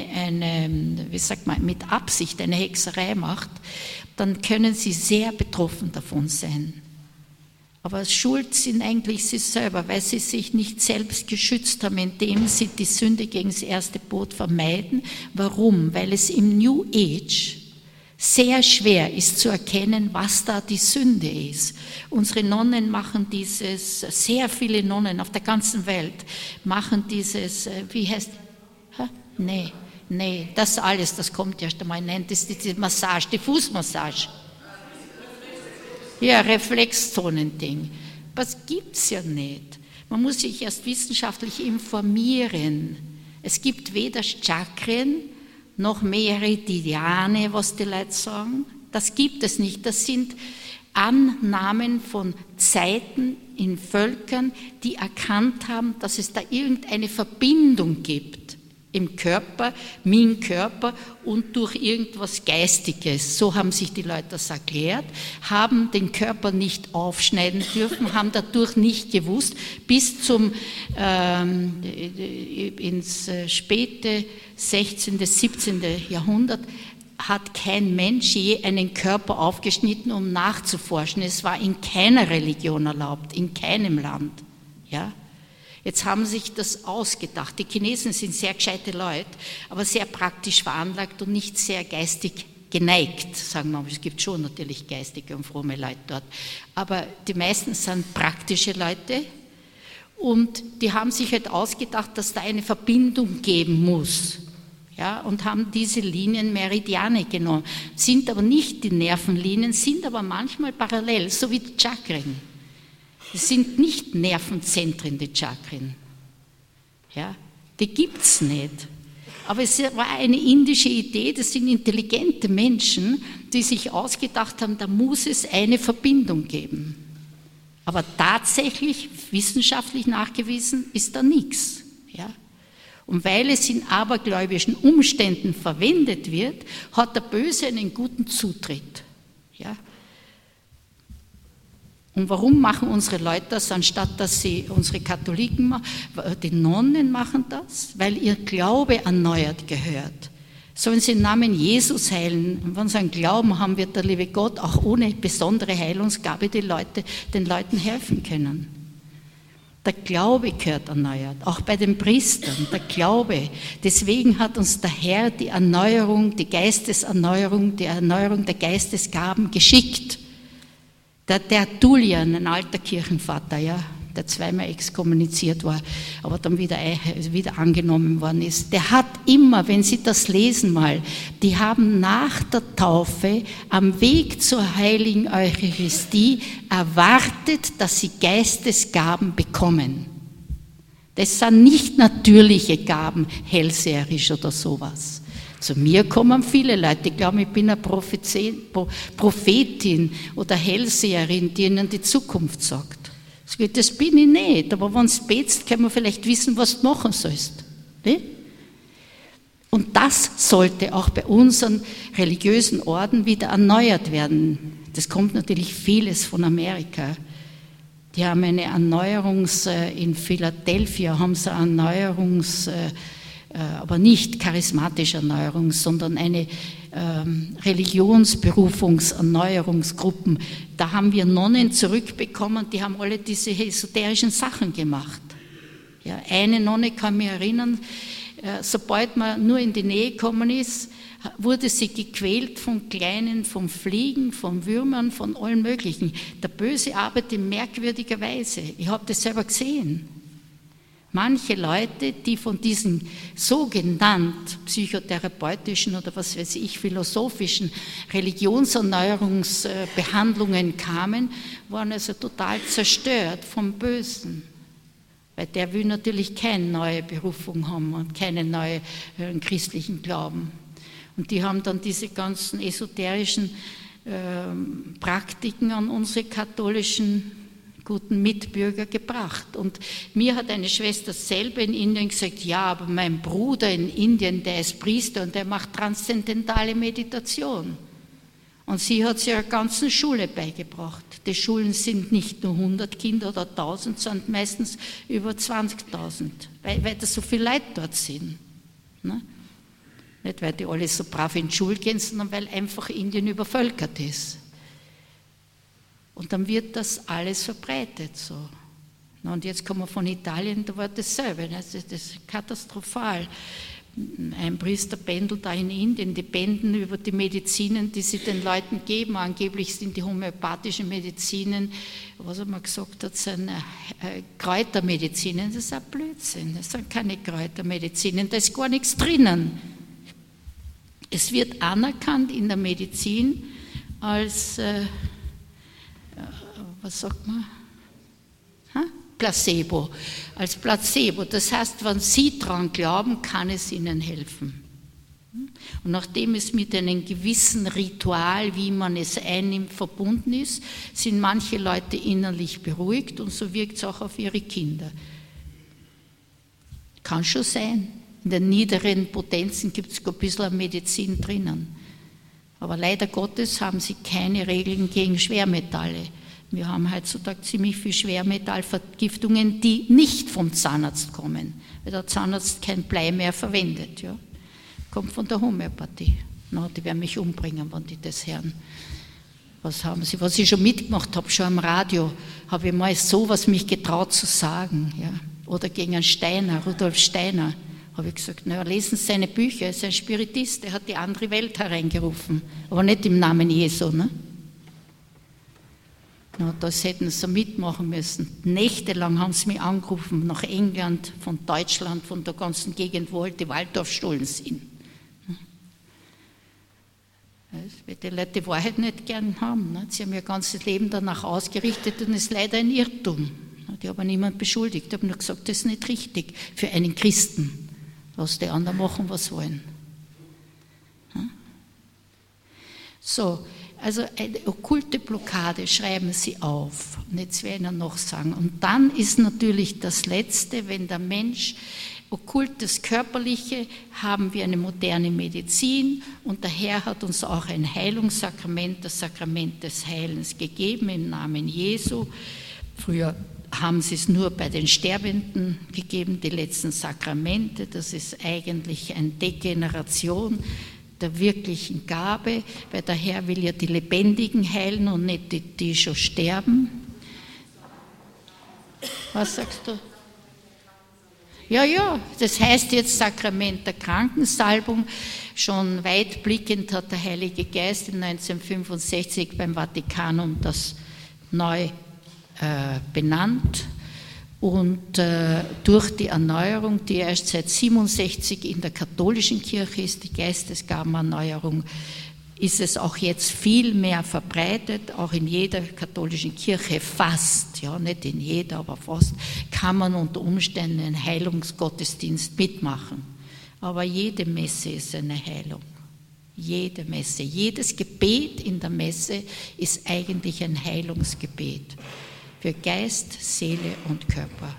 mit Absicht eine Hexerei macht, dann können sie sehr betroffen davon sein. Aber schuld sind eigentlich sie selber, weil sie sich nicht selbst geschützt haben, indem sie die Sünde gegen das erste Gebot vermeiden. Warum? Weil es im New Age sehr schwer ist zu erkennen, was da die Sünde ist. Unsere Nonnen machen dieses, sehr viele Nonnen auf der ganzen Welt machen dieses, wie heißt, nee, das alles, das kommt erst einmal, nennt es die Massage, die Fußmassage. Ja, Reflexzonending. Was gibt's ja nicht. Man muss sich erst wissenschaftlich informieren. Es gibt weder Chakren noch Meridiane, was die Leute sagen. Das gibt es nicht. Das sind Annahmen von Zeiten in Völkern, die erkannt haben, dass es da irgendeine Verbindung gibt im Körper, mein Körper und durch irgendwas Geistiges. So haben sich die Leute das erklärt, haben den Körper nicht aufschneiden dürfen, haben dadurch nicht gewusst, bis ins späte 16., 17. Jahrhundert hat kein Mensch je einen Körper aufgeschnitten, um nachzuforschen. Es war in keiner Religion erlaubt, in keinem Land. Ja? Jetzt haben sich das ausgedacht. Die Chinesen sind sehr gescheite Leute, aber sehr praktisch veranlagt und nicht sehr geistig geneigt, sagen wir mal. Es gibt schon natürlich geistige und fromme Leute dort, aber die meisten sind praktische Leute Und die haben sich halt ausgedacht, dass da eine Verbindung geben muss. Ja, und haben diese Linien Meridiane genommen. Sind aber nicht die Nervenlinien, sind aber manchmal parallel, so wie die Chakren. Das sind nicht Nervenzentren, die Chakren. Ja, die gibt es nicht. Aber es war eine indische Idee, das sind intelligente Menschen, die sich ausgedacht haben, da muss es eine Verbindung geben. Aber tatsächlich, wissenschaftlich nachgewiesen, ist da nichts. Ja? Und weil es in abergläubischen Umständen verwendet wird, hat der Böse einen guten Zutritt. Ja? Und warum machen unsere Leute das, anstatt dass sie unsere Katholiken machen? Die Nonnen machen das, weil ihr Glaube erneuert gehört. Sollen sie im Namen Jesus heilen? Und wenn sie einen Glauben haben, wird der liebe Gott auch ohne besondere Heilungsgabe den Leuten helfen können. Der Glaube gehört erneuert, auch bei den Priestern, der Glaube. Deswegen hat uns der Herr die Erneuerung, die Geisteserneuerung, die Erneuerung der Geistesgaben geschickt. Der Tertullian, ein alter Kirchenvater, ja, der zweimal exkommuniziert war, aber dann wieder angenommen worden ist, der hat immer, wenn Sie das lesen mal, die haben nach der Taufe am Weg zur heiligen Eucharistie erwartet, dass sie Geistesgaben bekommen. Das sind nicht natürliche Gaben, hellseherisch oder sowas. Zu mir kommen viele Leute, die glauben, ich bin eine Prophetin oder Hellseherin, die ihnen die Zukunft sagt. Das bin ich nicht, aber wenn du betest, kann man vielleicht wissen, was du machen sollst. Ne? Und das sollte auch bei unseren religiösen Orden wieder erneuert werden. Das kommt natürlich vieles von Amerika. Die haben eine in Philadelphia haben sie eine aber nicht charismatische Erneuerung, sondern eine Religionsberufungserneuerungsgruppen. Da haben wir Nonnen zurückbekommen, die haben alle diese esoterischen Sachen gemacht. Ja, eine Nonne kann mich erinnern, sobald man nur in die Nähe gekommen ist, wurde sie gequält von Fliegen, von Würmern, von allen möglichen. Der Böse arbeitet in merkwürdiger Weise. Ich habe das selber gesehen. Manche Leute, die von diesen sogenannt psychotherapeutischen oder was weiß ich, philosophischen Religionserneuerungsbehandlungen kamen, waren also total zerstört vom Bösen. Weil der will natürlich keine neue Berufung haben und keinen neuen christlichen Glauben. Und die haben dann diese ganzen esoterischen Praktiken an unsere katholischen guten Mitbürger gebracht. Und mir hat eine Schwester selber in Indien gesagt, ja, aber mein Bruder in Indien, der ist Priester und der macht transzendentale Meditation. Und sie hat sie ihrer ganzen Schule beigebracht. Die Schulen sind nicht nur 100 Kinder oder 1000, sondern meistens über 20.000, weil da so viele Leute dort sind. Ne? Nicht, weil die alle so brav in die Schule gehen, sondern weil einfach Indien übervölkert ist. Und dann wird das alles verbreitet so. Und jetzt kommen wir von Italien, da war dasselbe. Das ist katastrophal. Ein Priester pendelt da in Indien, die benden über die Medizinen, die sie den Leuten geben. Angeblich sind die homöopathischen Medizinen, was er mal gesagt hat, sind Kräutermedizinen. Das ist ein Blödsinn, das sind keine Kräutermedizinen, da ist gar nichts drinnen. Es wird anerkannt in der Medizin als was sagt man? Placebo. Als Placebo. Das heißt, wenn Sie daran glauben, kann es Ihnen helfen. Und nachdem es mit einem gewissen Ritual, wie man es einnimmt, verbunden ist, sind manche Leute innerlich beruhigt und so wirkt es auch auf ihre Kinder. Kann schon sein. In den niederen Potenzen gibt es ein bisschen Medizin drinnen. Aber leider Gottes haben sie keine Regeln gegen Schwermetalle. Wir haben heutzutage ziemlich viel Schwermetallvergiftungen, die nicht vom Zahnarzt kommen, weil der Zahnarzt kein Blei mehr verwendet. Ja. Kommt von der Homöopathie. No, die werden mich umbringen, wenn die das hören. Was haben sie? Was ich schon mitgemacht habe, schon am Radio, habe ich mal sowas mich getraut zu sagen. Ja. Oder gegen einen Steiner, Rudolf Steiner, habe ich gesagt, naja, lesen Sie seine Bücher, er ist ein Spiritist, er hat die andere Welt hereingerufen, aber nicht im Namen Jesu. Ne? Na, das hätten sie mitmachen müssen. Nächtelang haben sie mich angerufen, nach England, von Deutschland, von der ganzen Gegend, wo halt die Waldorfschulen sind. Weil die Leute die Wahrheit nicht gern haben. Sie haben ihr ganzes Leben danach ausgerichtet und es ist leider ein Irrtum. Die haben niemand beschuldigt. Ich habe nur gesagt, das ist nicht richtig für einen Christen. Lass die anderen machen, was wollen. So, also eine okkulte Blockade schreiben Sie auf. Und jetzt werde ich Ihnen noch sagen. Und dann ist natürlich das Letzte, wenn der Mensch okkultes Körperliche, haben wir eine moderne Medizin und der Herr hat uns auch ein Heilungssakrament, das Sakrament des Heilens gegeben im Namen Jesu. Früher haben sie es nur bei den Sterbenden gegeben, die letzten Sakramente. Das ist eigentlich eine Degeneration der wirklichen Gabe, weil der Herr will ja die Lebendigen heilen und nicht die, die schon sterben. Was sagst du? Ja, das heißt jetzt Sakrament der Krankensalbung. Schon weitblickend hat der Heilige Geist in 1965 beim Vatikanum das neu benannt. Und durch die Erneuerung, die erst seit 1967 in der katholischen Kirche ist, die Geistesgabenerneuerung, ist es auch jetzt viel mehr verbreitet, auch in jeder katholischen Kirche fast, ja nicht in jeder, aber fast, kann man unter Umständen einen Heilungsgottesdienst mitmachen. Aber jede Messe ist eine Heilung. Jede Messe, jedes Gebet in der Messe ist eigentlich ein Heilungsgebet für Geist, Seele und Körper.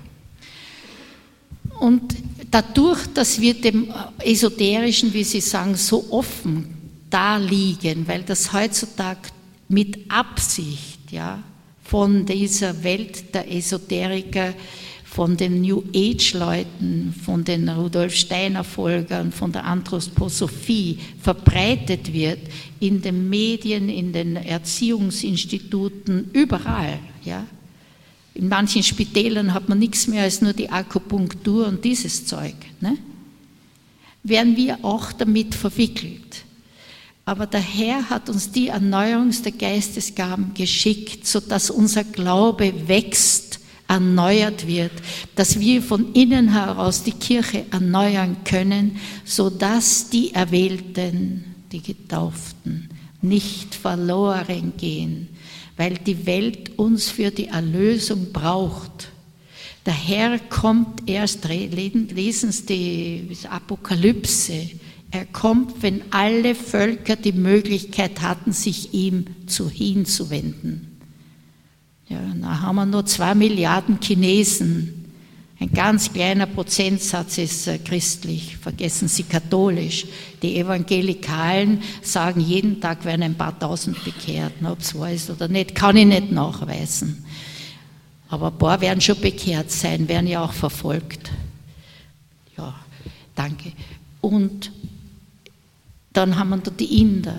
Und dadurch, dass wir dem Esoterischen, wie Sie sagen, so offen da liegen, weil das heutzutage mit Absicht, ja, von dieser Welt der Esoteriker, von den New Age-Leuten, von den Rudolf Steiner-Folgern, von der Anthroposophie verbreitet wird, in den Medien, in den Erziehungsinstituten, überall, ja. In manchen Spitälern hat man nichts mehr als nur die Akupunktur und dieses Zeug, ne? Werden wir auch damit verwickelt. Aber der Herr hat uns die Erneuerung der Geistesgaben geschickt, sodass unser Glaube wächst, erneuert wird, dass wir von innen heraus die Kirche erneuern können, sodass die Erwählten, die Getauften, nicht verloren gehen, weil die Welt uns für die Erlösung braucht. Der Herr kommt erst, lesen Sie die Apokalypse, er kommt, wenn alle Völker die Möglichkeit hatten, sich ihm hinzuwenden. Ja, da haben wir nur 2 Milliarden Chinesen. Ein ganz kleiner Prozentsatz ist christlich, vergessen Sie katholisch. Die Evangelikalen sagen, jeden Tag werden ein paar Tausend bekehrt. Ob es wahr ist oder nicht, kann ich nicht nachweisen. Aber ein paar werden schon bekehrt sein, werden ja auch verfolgt. Ja, danke. Und dann haben wir da die Inder.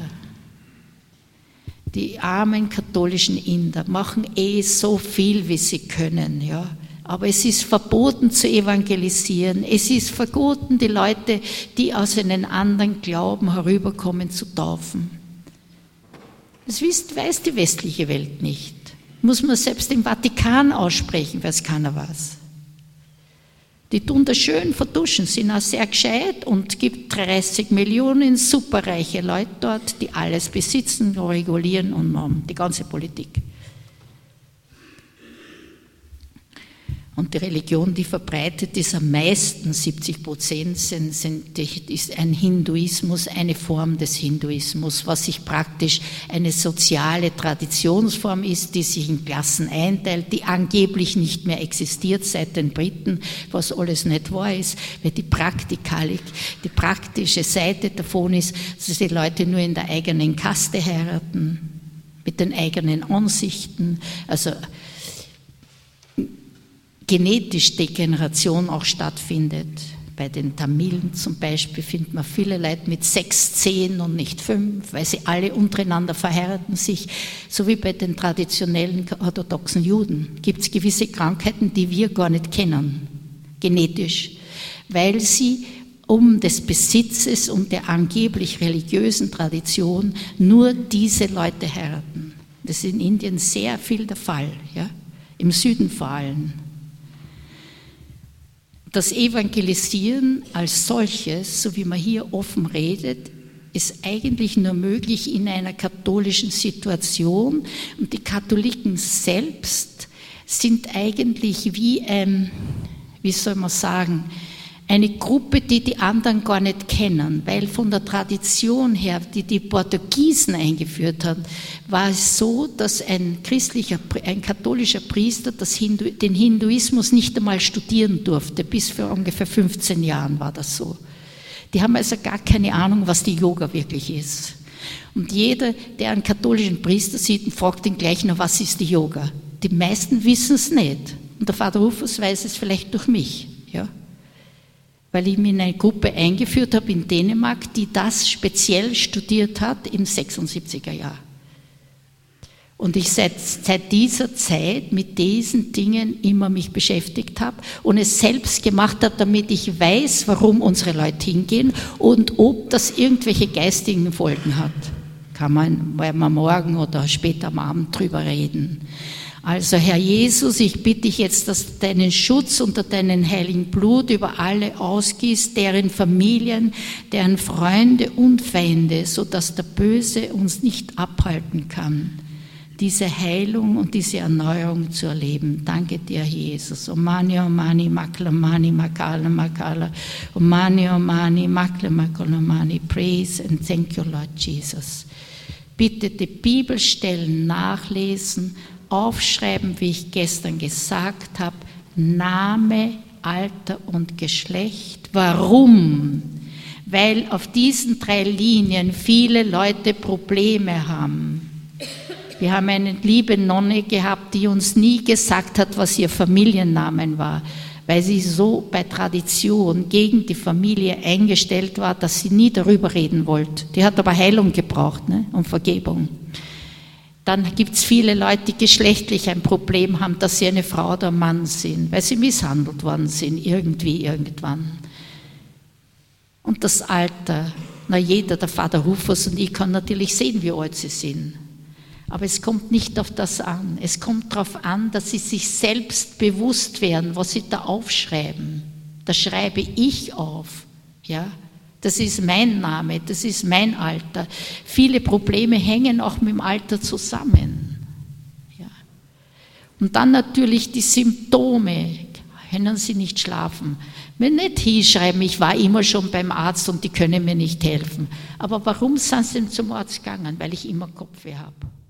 Die armen katholischen Inder machen so viel, wie sie können, ja. Aber es ist verboten zu evangelisieren. Es ist verboten, die Leute, die aus einem anderen Glauben herüberkommen, zu taufen. Das weiß die westliche Welt nicht. Muss man selbst im Vatikan aussprechen, weiß keiner was. Die tun das schön vertuschen, sind auch sehr gescheit und gibt 30 Millionen superreiche Leute dort, die alles besitzen, regulieren und machen, die ganze Politik. Und die Religion, die verbreitet ist, am meisten, 70%, ist ein Hinduismus, eine Form des Hinduismus, was sich praktisch eine soziale Traditionsform ist, die sich in Klassen einteilt, die angeblich nicht mehr existiert seit den Briten, was alles nicht wahr ist, weil die praktische Seite davon ist, dass die Leute nur in der eigenen Kaste heiraten, mit den eigenen Ansichten, also genetisch Degeneration auch stattfindet. Bei den Tamilen zum Beispiel findet man viele Leute mit 6 Zehen und nicht 5, weil sie alle untereinander verheiraten sich. So wie bei den traditionellen orthodoxen Juden gibt es gewisse Krankheiten, die wir gar nicht kennen, genetisch, weil sie um des Besitzes und der angeblich religiösen Tradition nur diese Leute heiraten. Das ist in Indien sehr viel der Fall, ja? Im Süden vor allem. Das Evangelisieren als solches, so wie man hier offen redet, ist eigentlich nur möglich in einer katholischen Situation. Und die Katholiken selbst sind eigentlich wie, wie soll man sagen, eine Gruppe, die die anderen gar nicht kennen, weil von der Tradition her, die die Portugiesen eingeführt haben, war es so, dass ein katholischer Priester den Hinduismus nicht einmal studieren durfte. Bis vor ungefähr 15 Jahren war das so. Die haben also gar keine Ahnung, was die Yoga wirklich ist. Und jeder, der einen katholischen Priester sieht, fragt ihn gleich noch, was ist die Yoga? Die meisten wissen es nicht. Und der Vater Rufus weiß es vielleicht durch mich, ja? Weil ich mich in eine Gruppe eingeführt habe in Dänemark, die das speziell studiert hat im 76er Jahr. Und ich seit dieser Zeit mit diesen Dingen immer mich beschäftigt habe und es selbst gemacht habe, damit ich weiß, warum unsere Leute hingehen und ob das irgendwelche geistigen Folgen hat. Werden wir morgen oder später am Abend drüber reden. Also Herr Jesus, ich bitte dich jetzt, dass du deinen Schutz unter deinem heiligen Blut über alle ausgießt, deren Familien, deren Freunde und Feinde, sodass der Böse uns nicht abhalten kann, diese Heilung und diese Erneuerung zu erleben. Danke dir, Jesus. Omani, Omani, Makla, Mani, Makala, Makala. Omani, Omani, Makla, Makala, Mani. Praise and thank you, Lord Jesus. Bitte die Bibelstellen nachlesen, aufschreiben, wie ich gestern gesagt habe, Name, Alter und Geschlecht. Warum? Weil auf diesen 3 Linien viele Leute Probleme haben. Wir haben eine liebe Nonne gehabt, die uns nie gesagt hat, was ihr Familiennamen war, weil sie so bei Tradition gegen die Familie eingestellt war, dass sie nie darüber reden wollte. Die hat aber Heilung gebraucht, ne? Und Vergebung. Dann gibt es viele Leute, die geschlechtlich ein Problem haben, dass sie eine Frau oder ein Mann sind, weil sie misshandelt worden sind, irgendwie, irgendwann. Und das Alter, jeder, der Vater Rufus und ich, kann natürlich sehen, wie alt sie sind. Aber es kommt nicht auf das an. Es kommt darauf an, dass sie sich selbst bewusst werden, was sie da aufschreiben. Das schreibe ich auf, ja. Das ist mein Name, das ist mein Alter. Viele Probleme hängen auch mit dem Alter zusammen. Ja. Und dann natürlich die Symptome. Können Sie nicht schlafen? Wenn nicht hinschreiben, ich war immer schon beim Arzt und die können mir nicht helfen. Aber warum sind Sie denn zum Arzt gegangen? Weil ich immer Kopfweh habe.